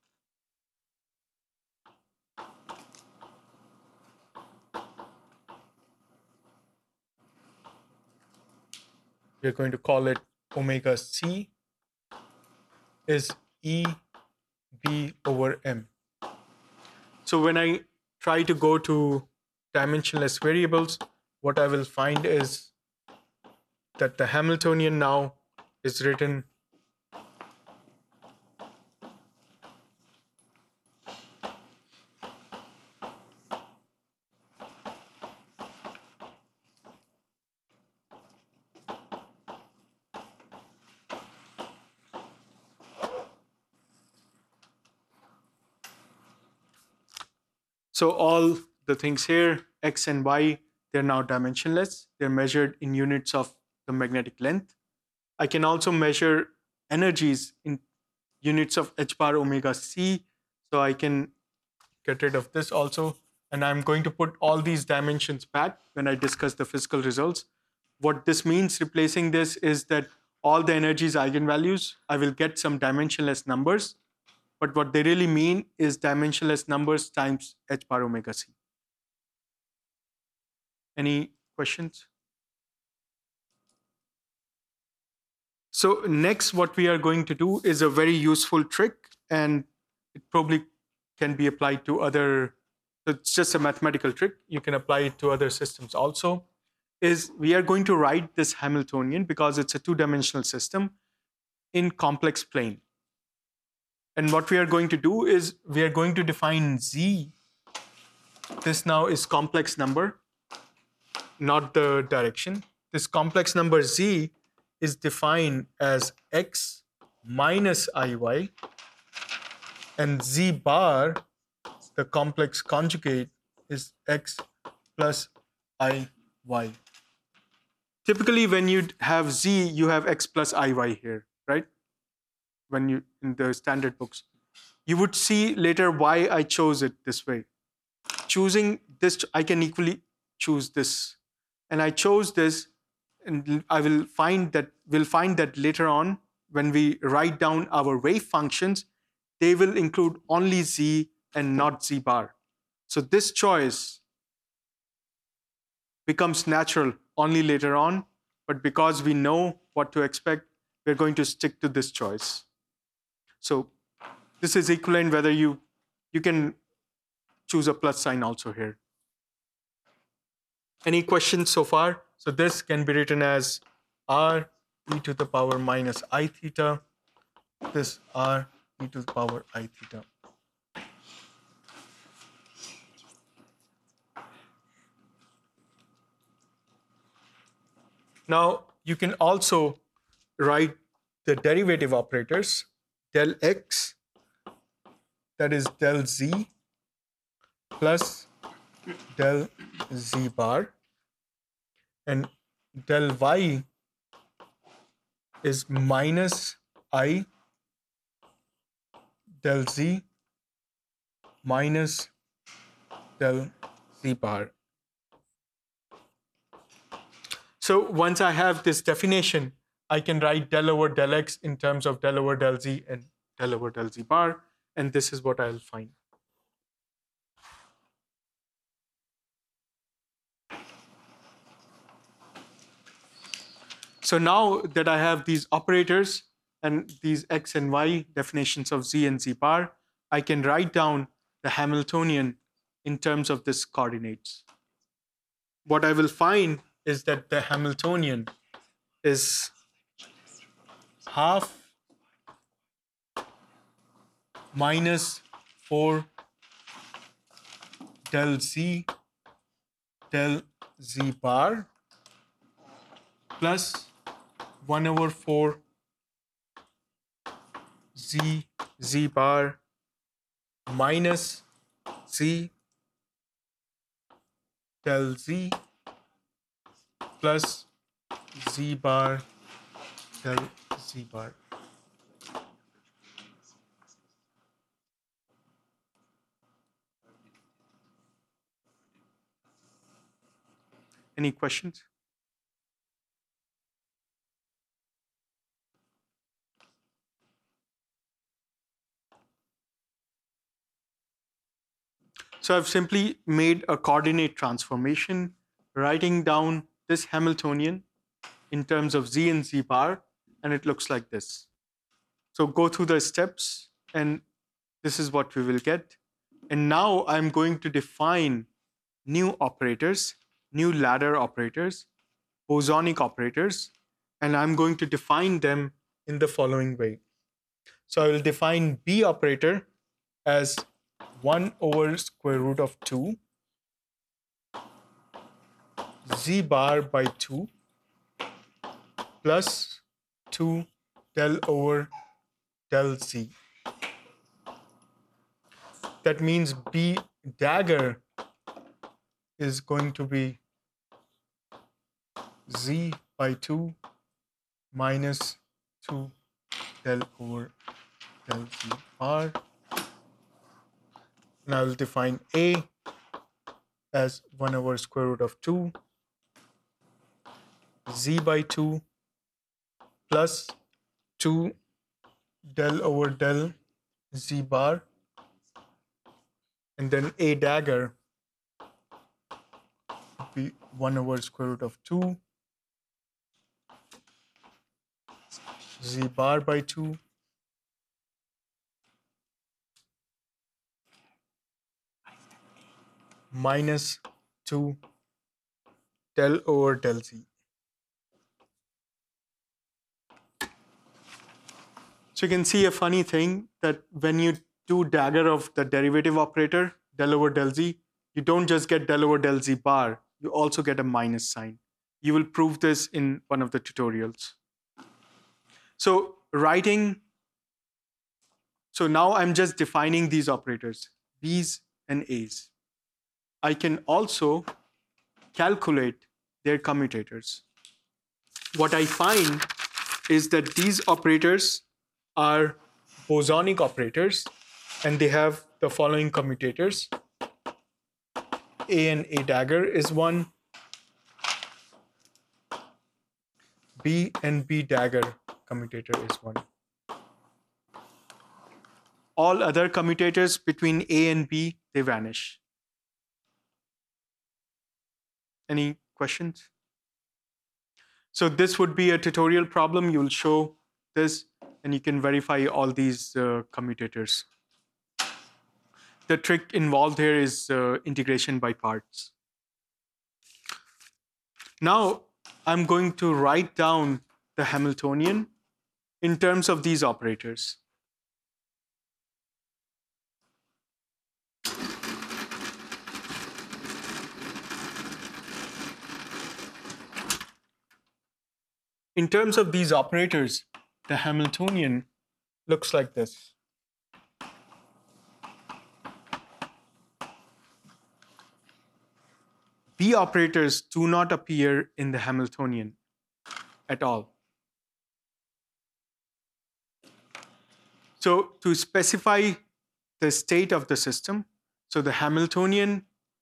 [SPEAKER 1] We're going to call it omega c is E B over M. So when I try to go to dimensionless variables, what I will find is that the Hamiltonian now is written so all the things here, x and y, they're now dimensionless. They're measured in units of the magnetic length. I can also measure energies in units of h bar omega c. So I can get rid of this also. And I'm going to put all these dimensions back when I discuss the physical results. What this means, replacing this, is that all the energies eigenvalues, I will get some dimensionless numbers. But what they really mean is dimensionless numbers times h bar omega c. Any questions? So next, what we are going to do is a very useful trick, and it probably can be applied to other, it's just a mathematical trick. You can apply it to other systems also. Is we are going to write this Hamiltonian, because it's a two-dimensional system, in complex plane. And what we are going to do is we are going to define z. This now is complex number, not the direction. This complex number z is defined as x minus iy, and z bar, the complex conjugate, is x plus iy. Typically, when you have z, you have x plus iy here, right? When you in the standard books, you would see later why I chose it this way. Choosing this, I can equally choose this, and I chose this, and I will find that later on when we write down our wave functions, they will include only z and not z bar. So this choice becomes natural only later on, but because we know what to expect, we're going to stick to this choice. So this is equivalent whether you can choose a plus sign also here. Any questions so far? So this can be written as r e to the power minus I theta, this r e to the power I theta. Now you can also write the derivative operators, del x, that is del z, plus del z bar, and del y is minus I del z minus del z bar. So once I have this definition, I can write del over del x in terms of del over del z and del over del z bar, and this is what I'll find. So now that I have these operators and these x and y definitions of z and z bar, I can write down the Hamiltonian in terms of this coordinates. What I will find is that the Hamiltonian is half minus 4 del z bar plus 1 over 4 z bar minus z del z plus z bar del z bar. Any questions? So I've simply made a coordinate transformation, writing down this Hamiltonian in terms of z and z bar, and it looks like this. So go through the steps, and this is what we will get. And now I'm going to define new operators, new ladder operators, bosonic operators, and I'm going to define them in the following way. So I will define B operator as 1 over square root of 2 z bar by 2 plus 2 del over del z. That means B dagger is going to be z by 2 minus 2 del over del z bar. And I will define A as 1 over square root of 2 z by 2 plus 2 del over del z bar, and then A dagger would be 1 over square root of 2 z bar by 2 minus 2 del over del z. So you can see a funny thing that when you do dagger of the derivative operator, del over del z, you don't just get del over del z bar, you also get a minus sign. You will prove this in one of the tutorials. So now I'm just defining these operators, B's and A's. I can also calculate their commutators. What I find is that these operators are bosonic operators, and they have the following commutators. A and A dagger is 1. B and B dagger commutator is 1. All other commutators between A and B, they vanish. Any questions? So this would be a tutorial problem. You'll show this, and you can verify all these commutators. The trick involved here is integration by parts. Now I'm going to write down the Hamiltonian in terms of these operators. In terms of these operators, the Hamiltonian looks like this. B operators do not appear in the Hamiltonian at all. So to specify the state of the system, so the Hamiltonian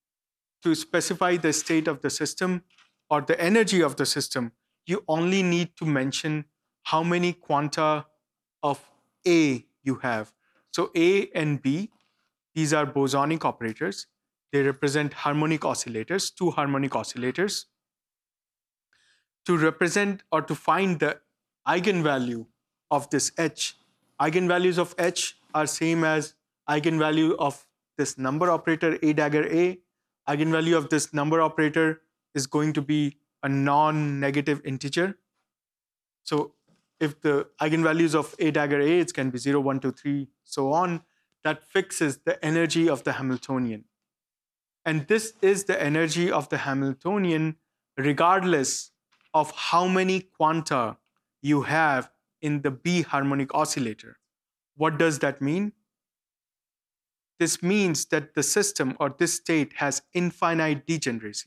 [SPEAKER 1] to specify the state of the system or the energy of the system, you only need to mention how many quanta of A you have. So A and B, these are bosonic operators. They represent harmonic oscillators, two harmonic oscillators. To represent or to find the eigenvalue of this H, eigenvalues of H are same as eigenvalue of this number operator A dagger A. Eigenvalue of this number operator is going to be a non-negative integer. So if the eigenvalues of A dagger A, it can be 0, 1, 2, 3, so on, that fixes the energy of the Hamiltonian. And this is the energy of the Hamiltonian regardless of how many quanta you have in the B harmonic oscillator. What does that mean? This means that the system or this state has infinite degeneracy.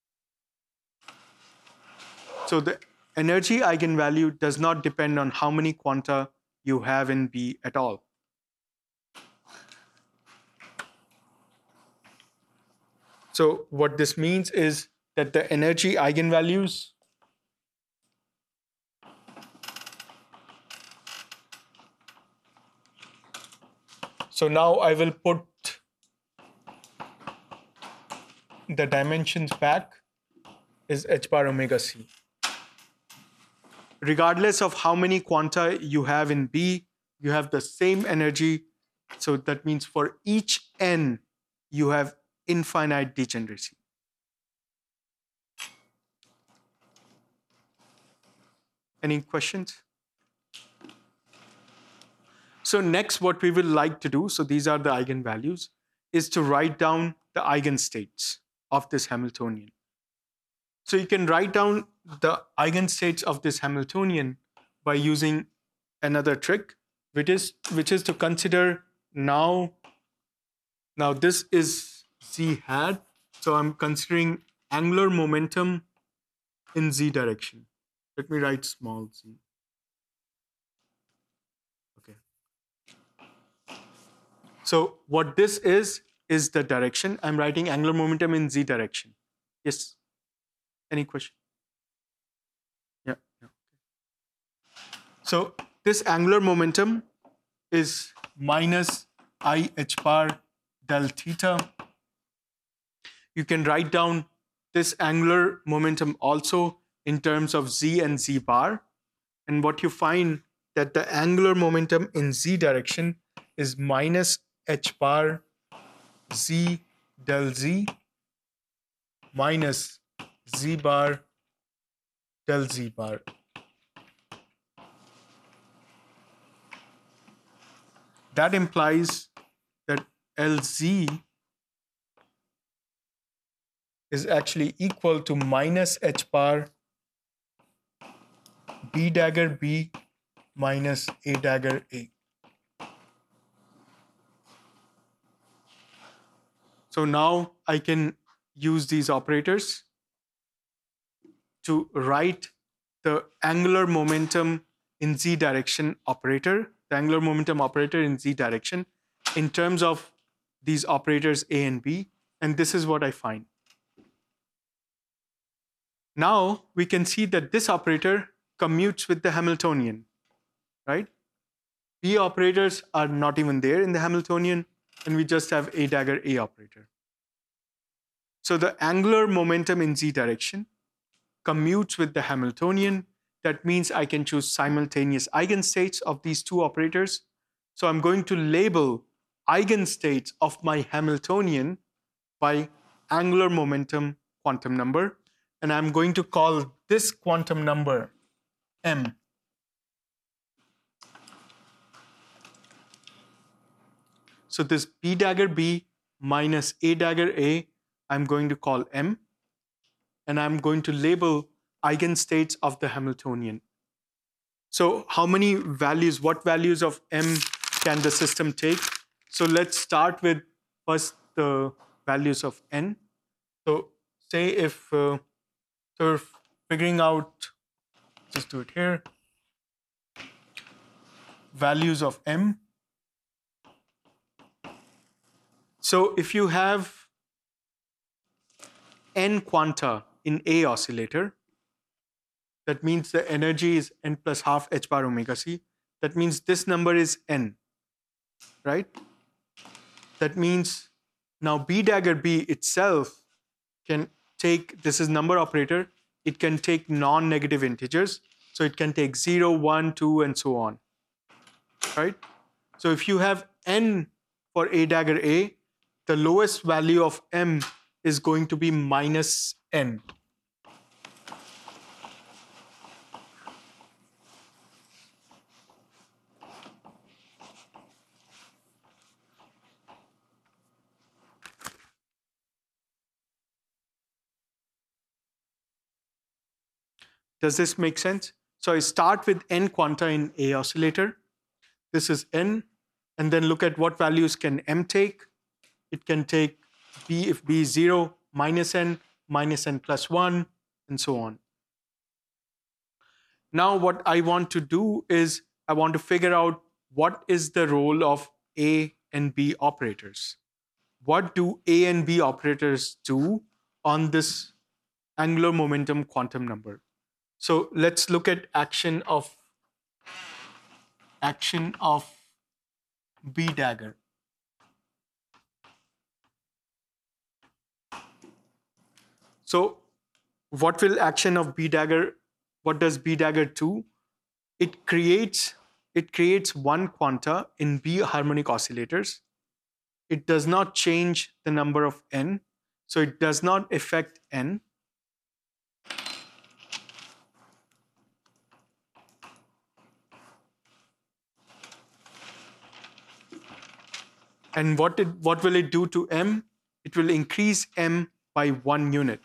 [SPEAKER 1] So the energy eigenvalue does not depend on how many quanta you have in B at all. So what this means is that the energy eigenvalues so now I will put the dimensions back is h bar omega c. Regardless of how many quanta you have in B, you have the same energy. So that means for each n, you have infinite degeneracy. Any questions? So next, what we will like to do, so these are the eigenvalues, is to write down the eigenstates of this Hamiltonian. So you can write down the eigenstates of this Hamiltonian by using another trick, which is to consider now this is z hat. So I'm considering angular momentum in z direction. Let me write small z. Okay. So what this is the direction. I'm writing angular momentum in z direction. Yes. Any question? Yeah. So this angular momentum is minus I h bar del theta. You can write down this angular momentum also in terms of z and z bar. And what you find that the angular momentum in z direction is minus h bar z del z minus z bar del z bar. That implies that Lz is actually equal to minus h bar B dagger B minus A dagger A. So now I can use these operators to write the angular momentum in z direction operator, the angular momentum operator in z direction in terms of these operators A and B, and this is what I find. Now we can see that this operator commutes with the Hamiltonian, right? B operators are not even there in the Hamiltonian, and we just have A dagger A operator. So the angular momentum in z direction commutes with the Hamiltonian. That means I can choose simultaneous eigenstates of these two operators. So I'm going to label eigenstates of my Hamiltonian by angular momentum quantum number. And I'm going to call this quantum number M. So this B dagger B minus A dagger A, I'm going to call M. And I'm going to label eigenstates of the Hamiltonian. So how many values, what values of M can the system take? So let's start with first the values of N. So say if, so we're figuring out, just do it here, values of M. So if you have n quanta in A oscillator, that means the energy is n plus half h bar omega c. That means this number is n, right? That means now B dagger B itself can take, this is number operator, it can take non-negative integers. So it can take 0, 1, 2, and so on, right? So if you have n for A dagger A, the lowest value of m is going to be minus n. Does this make sense? So I start with n quanta in A oscillator. This is n. And then look at what values can m take. It can take b if b is 0, minus n plus 1, and so on. Now what I want to do is I want to figure out what is the role of A and B operators. What do A and B operators do on this angular momentum quantum number? So let's look at action of B dagger. So what will action of B dagger, what does B dagger do? It creates one quanta in B harmonic oscillators. It does not change the number of n, so it does not affect n. And what will it do to m? It will increase m by 1 unit.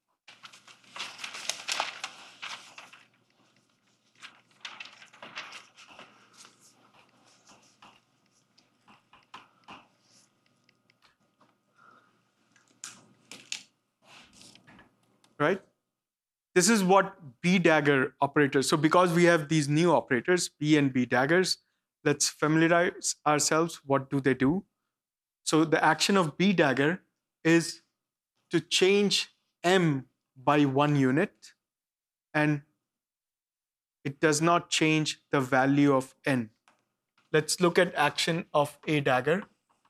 [SPEAKER 1] Right? This is what B dagger operators. So because we have these new operators, B and B daggers, let's familiarize ourselves. What do they do? So the action of B dagger is to change m by 1 unit, and it does not change the value of n. Let's look at action of A dagger.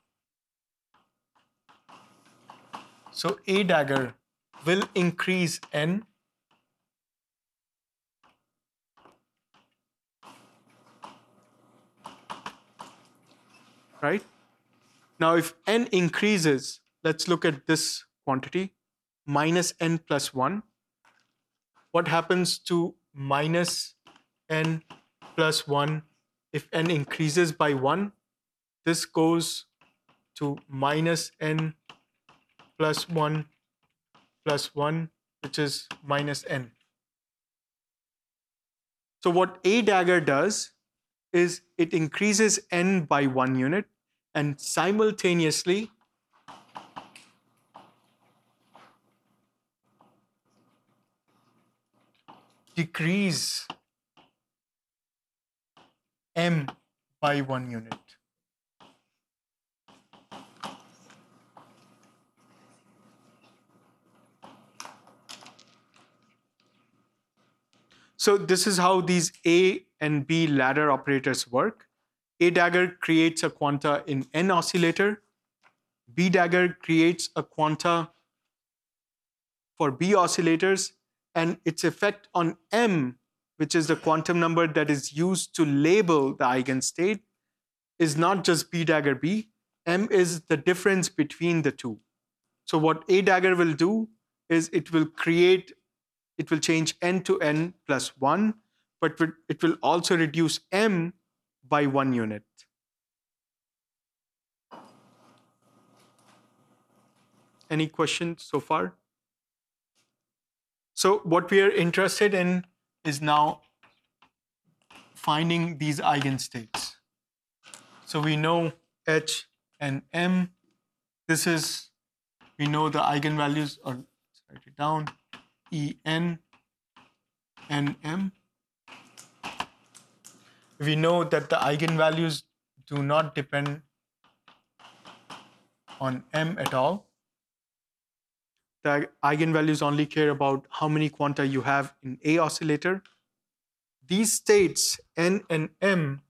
[SPEAKER 1] So A dagger will increase n, right? Now if n increases, let's look at this quantity, minus n plus 1. What happens to minus n plus 1 if n increases by 1? This goes to minus n plus 1 plus 1, which is minus n. So what A dagger does is it increases n by 1 unit and simultaneously decrease m by 1 unit. So this is how these A and B ladder operators work. A dagger creates a quanta in N oscillator. B dagger creates a quanta for B oscillators, and its effect on M, which is the quantum number that is used to label the eigenstate, is not just B dagger B. M is the difference between the two. So what A dagger will do is it will change n to n plus 1, but it will also reduce m by 1 unit. Any questions so far? So what we are interested in is now finding these eigenstates. So we know h and m. We know the eigenvalues, or let's write it down, En and m. We know that the eigenvalues do not depend on m at all. the eigenvalues only care about how many quanta you have in A oscillator. These states, N and M,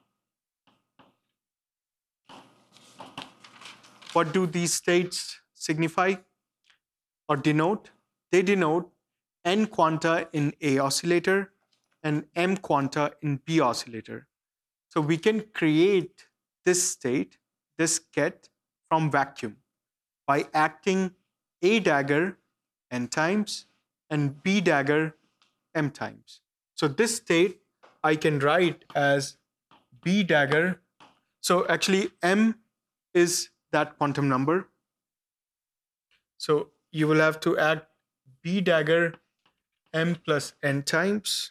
[SPEAKER 1] what do these states signify or denote? They denote N quanta in A oscillator and M quanta in B oscillator. So we can create this state, this ket, from vacuum by acting A dagger N times and B dagger M times. So this state I can write as B dagger. So actually M is that quantum number. So you will have to act B dagger M plus N times.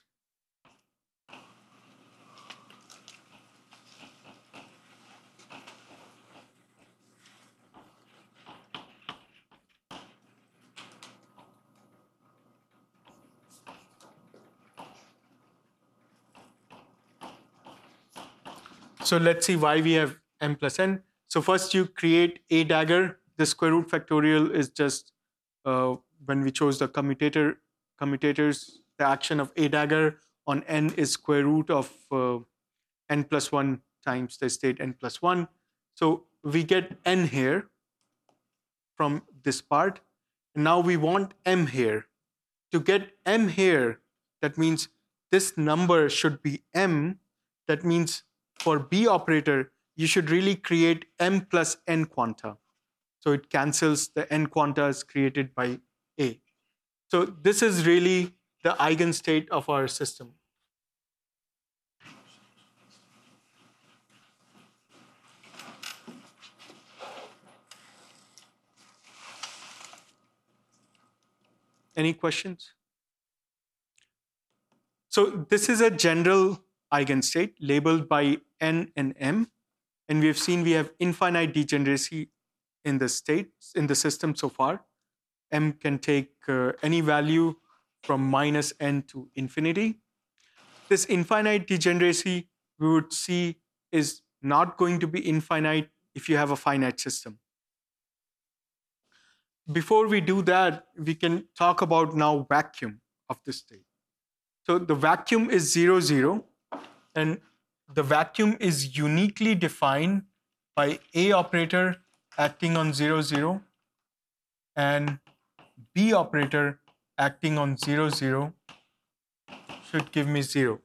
[SPEAKER 1] So let's see why we have M plus N. So first you create A dagger. The square root factorial is just when we chose the commutators, the action of A dagger on N is square root of N plus 1 times the state N plus 1. So we get N here from this part. And now we want M here. To get M here, that means this number should be M. That means for B operator, you should really create M plus N quanta. So it cancels the N quantas created by A. So this is really the eigenstate of our system. Any questions? So this is a general eigenstate labeled by N and M. And we have seen we have infinite degeneracy in the states, in the system so far. M can take any value from minus N to infinity. This infinite degeneracy we would see is not going to be infinite if you have a finite system. Before we do that, we can talk about now vacuum of this state. So the vacuum is 0, 0, and the vacuum is uniquely defined by A operator acting on 0, 0 and B operator acting on 0, 0 should give me 0.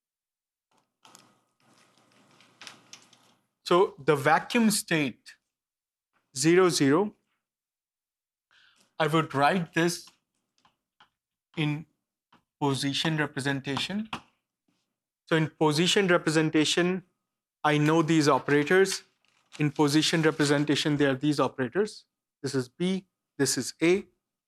[SPEAKER 1] So the vacuum state 0, 0, I would write this in position representation. So in position representation, I know these operators. In position representation, they are these operators. This is B, this is A.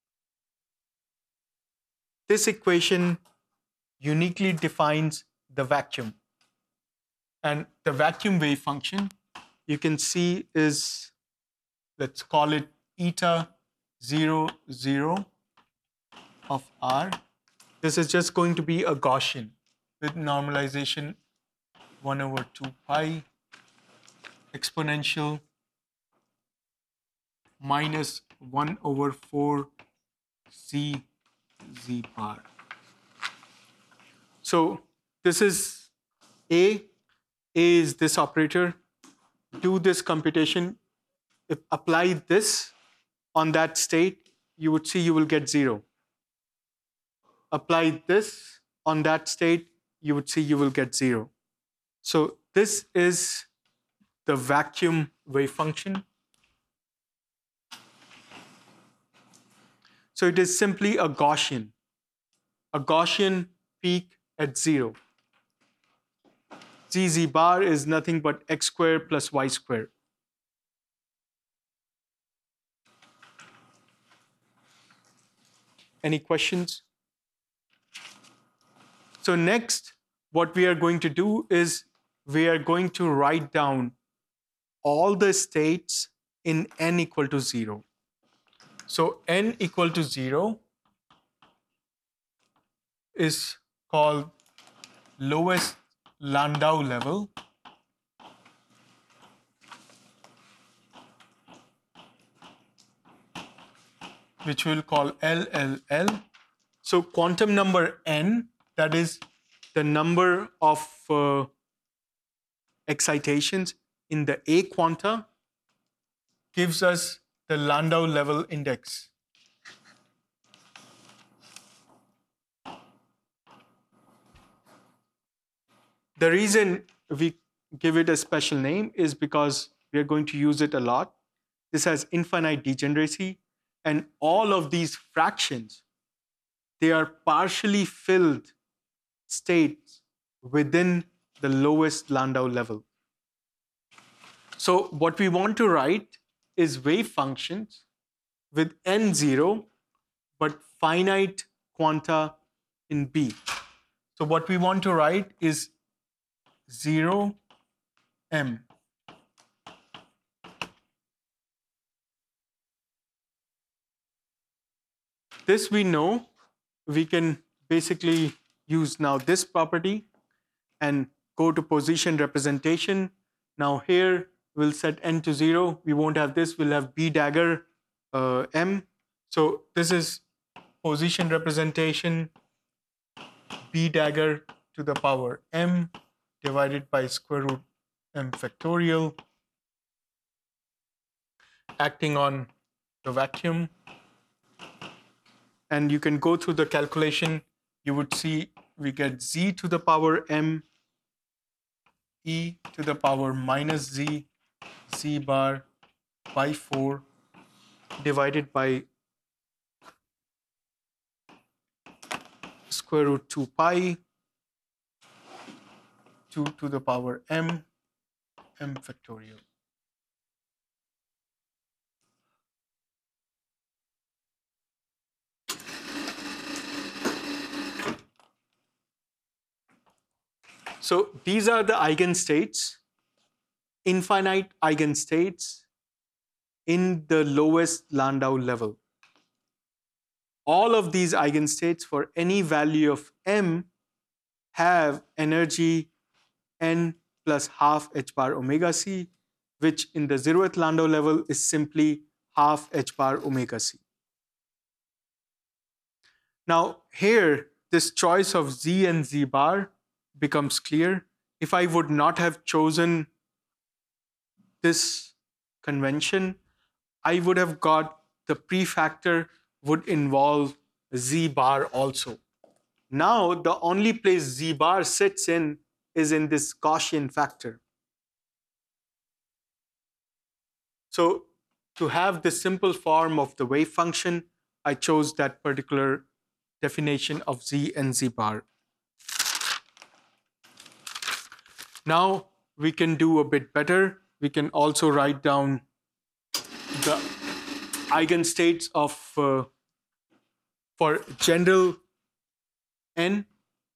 [SPEAKER 1] This equation uniquely defines the vacuum. And the vacuum wave function, you can see is, let's call it eta 0, 0 of R. This is just going to be a Gaussian with normalization 1 over 2 pi exponential minus 1 over 4 c z bar. So this is A. A is this operator. Do this computation. If apply this on that state, you would see you will get 0. Apply this on that state, you would see you will get 0. So this is the vacuum wave function. So it is simply a Gaussian peak at 0. Z bar is nothing but x squared plus y squared. Any questions? So next, what we are going to do is we are going to write down all the states in n equal to 0. So n equal to 0 is called lowest Landau level. which we'll call LLL. So quantum number n, that is the number of excitations in the A quanta, gives us the Landau level index. The reason we give it a special name is because we are going to use it a lot. This has infinite degeneracy, and all of these fractions, they are partially filled states within the lowest Landau level. So what we want to write is wave functions with n0, but finite quanta in B. So what we want to write is 0 m. This we know. We can basically use now this property and go to position representation. Now here we'll set n to 0. We won't have this. We'll have B dagger m. So this is position representation B dagger to the power m divided by square root m factorial, acting on the vacuum. And you can go through the calculation. You would see we get z to the power m e to the power minus z bar by 4 divided by square root 2 pi 2 to the power m factorial. So these are the eigenstates, infinite eigenstates in the lowest Landau level. All of these eigenstates for any value of m have energy n plus half h bar omega c, which in the 0th Landau level is simply half h bar omega c. Now here, this choice of z and z bar becomes clear. If I would not have chosen this convention, I would have got the prefactor would involve z bar also. Now the only place z bar sits in is in this Gaussian factor. So to have the simple form of the wave function, I chose that particular definition of z and z bar. Now we can do a bit better. We can also write down the eigenstates of for general n.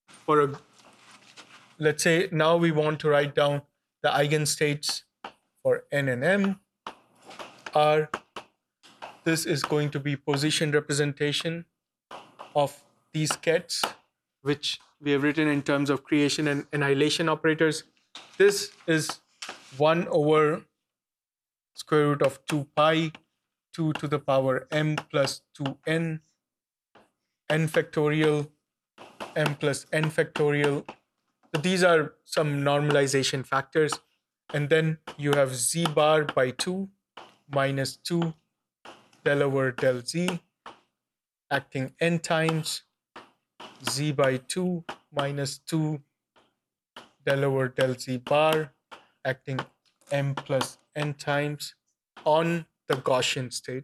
[SPEAKER 1] Let's say now we want to write down the eigenstates for n and m are. This is going to be position representation of these kets, which we have written in terms of creation and annihilation operators. This is 1 over square root of 2 pi 2 to the power m plus 2n n factorial m plus n factorial. So these are some normalization factors. And then you have z bar by 2 minus 2 del over del z acting n times z by 2 minus 2 del over del z bar acting m plus n times on the Gaussian state.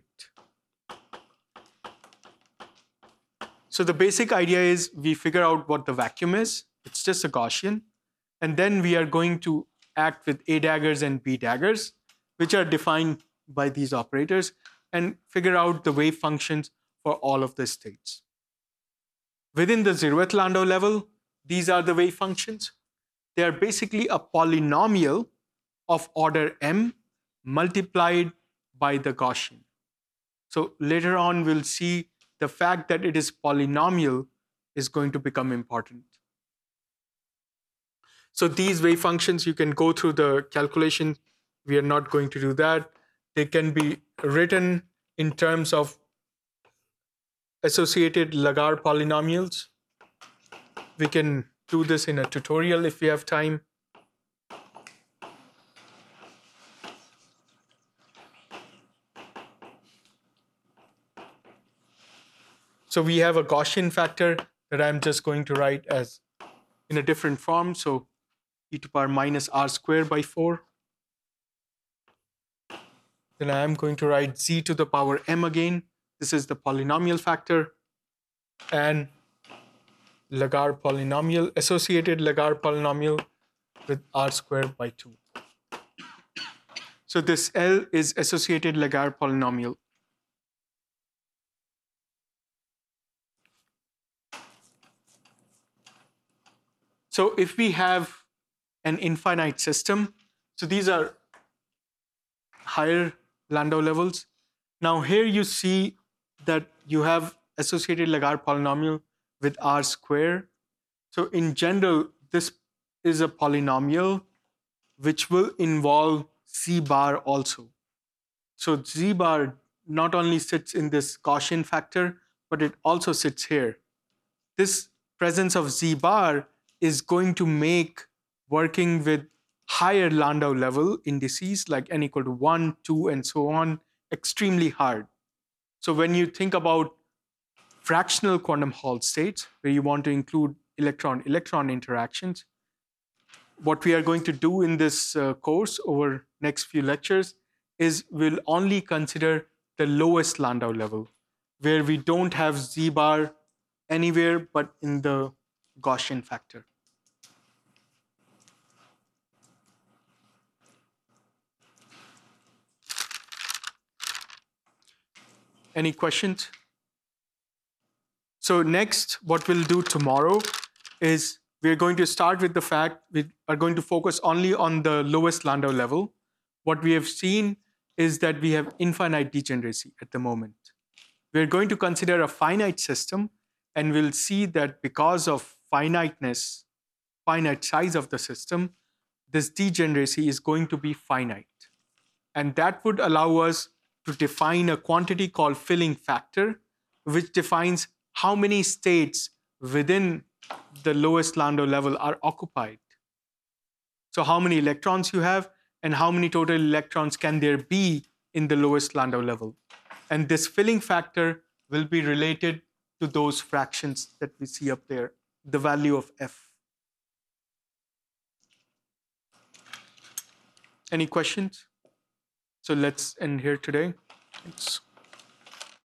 [SPEAKER 1] So the basic idea is we figure out what the vacuum is. It's just a Gaussian. And then we are going to act with A daggers and B daggers, which are defined by these operators, and figure out the wave functions for all of the states. Within the 0th Landau level, these are the wave functions. They are basically a polynomial of order m multiplied by the Gaussian. So later on, we'll see the fact that it is polynomial is going to become important. So these wave functions, you can go through the calculation. We are not going to do that. They can be written in terms of associated Lagarde polynomials. We can do this in a tutorial if we have time. So we have a Gaussian factor that I'm just going to write as in a different form. So e to power minus r squared by 4. Then I am going to write z to the power m again. This is the polynomial factor. And Lagarde polynomial, associated Lagarde polynomial with r squared by 2. So this L is associated Lagarde polynomial. So if we have an infinite system, so these are higher Landau levels. Now here you see that you have associated Lagarde polynomial with r squared. So in general, this is a polynomial which will involve z bar also. So z bar not only sits in this Gaussian factor, but it also sits here. This presence of z bar is going to make working with higher Landau level indices like n equal to 1, 2, and so on extremely hard. So when you think about fractional quantum Hall states, where you want to include electron-electron interactions, what we are going to do in this course over next few lectures is we'll only consider the lowest Landau level, where we don't have z bar anywhere but in the Gaussian factor. Any questions? So next, what we'll do tomorrow is we're going to start with the fact we are going to focus only on the lowest Landau level. What we have seen is that we have infinite degeneracy at the moment. We're going to consider a finite system, and we'll see that because of finiteness, finite size of the system, this degeneracy is going to be finite. And that would allow us to define a quantity called filling factor, which defines how many states within the lowest Landau level are occupied. So how many electrons you have and how many total electrons can there be in the lowest Landau level. And this filling factor will be related to those fractions that we see up there, the value of f. Any questions? So let's end here today. Thanks.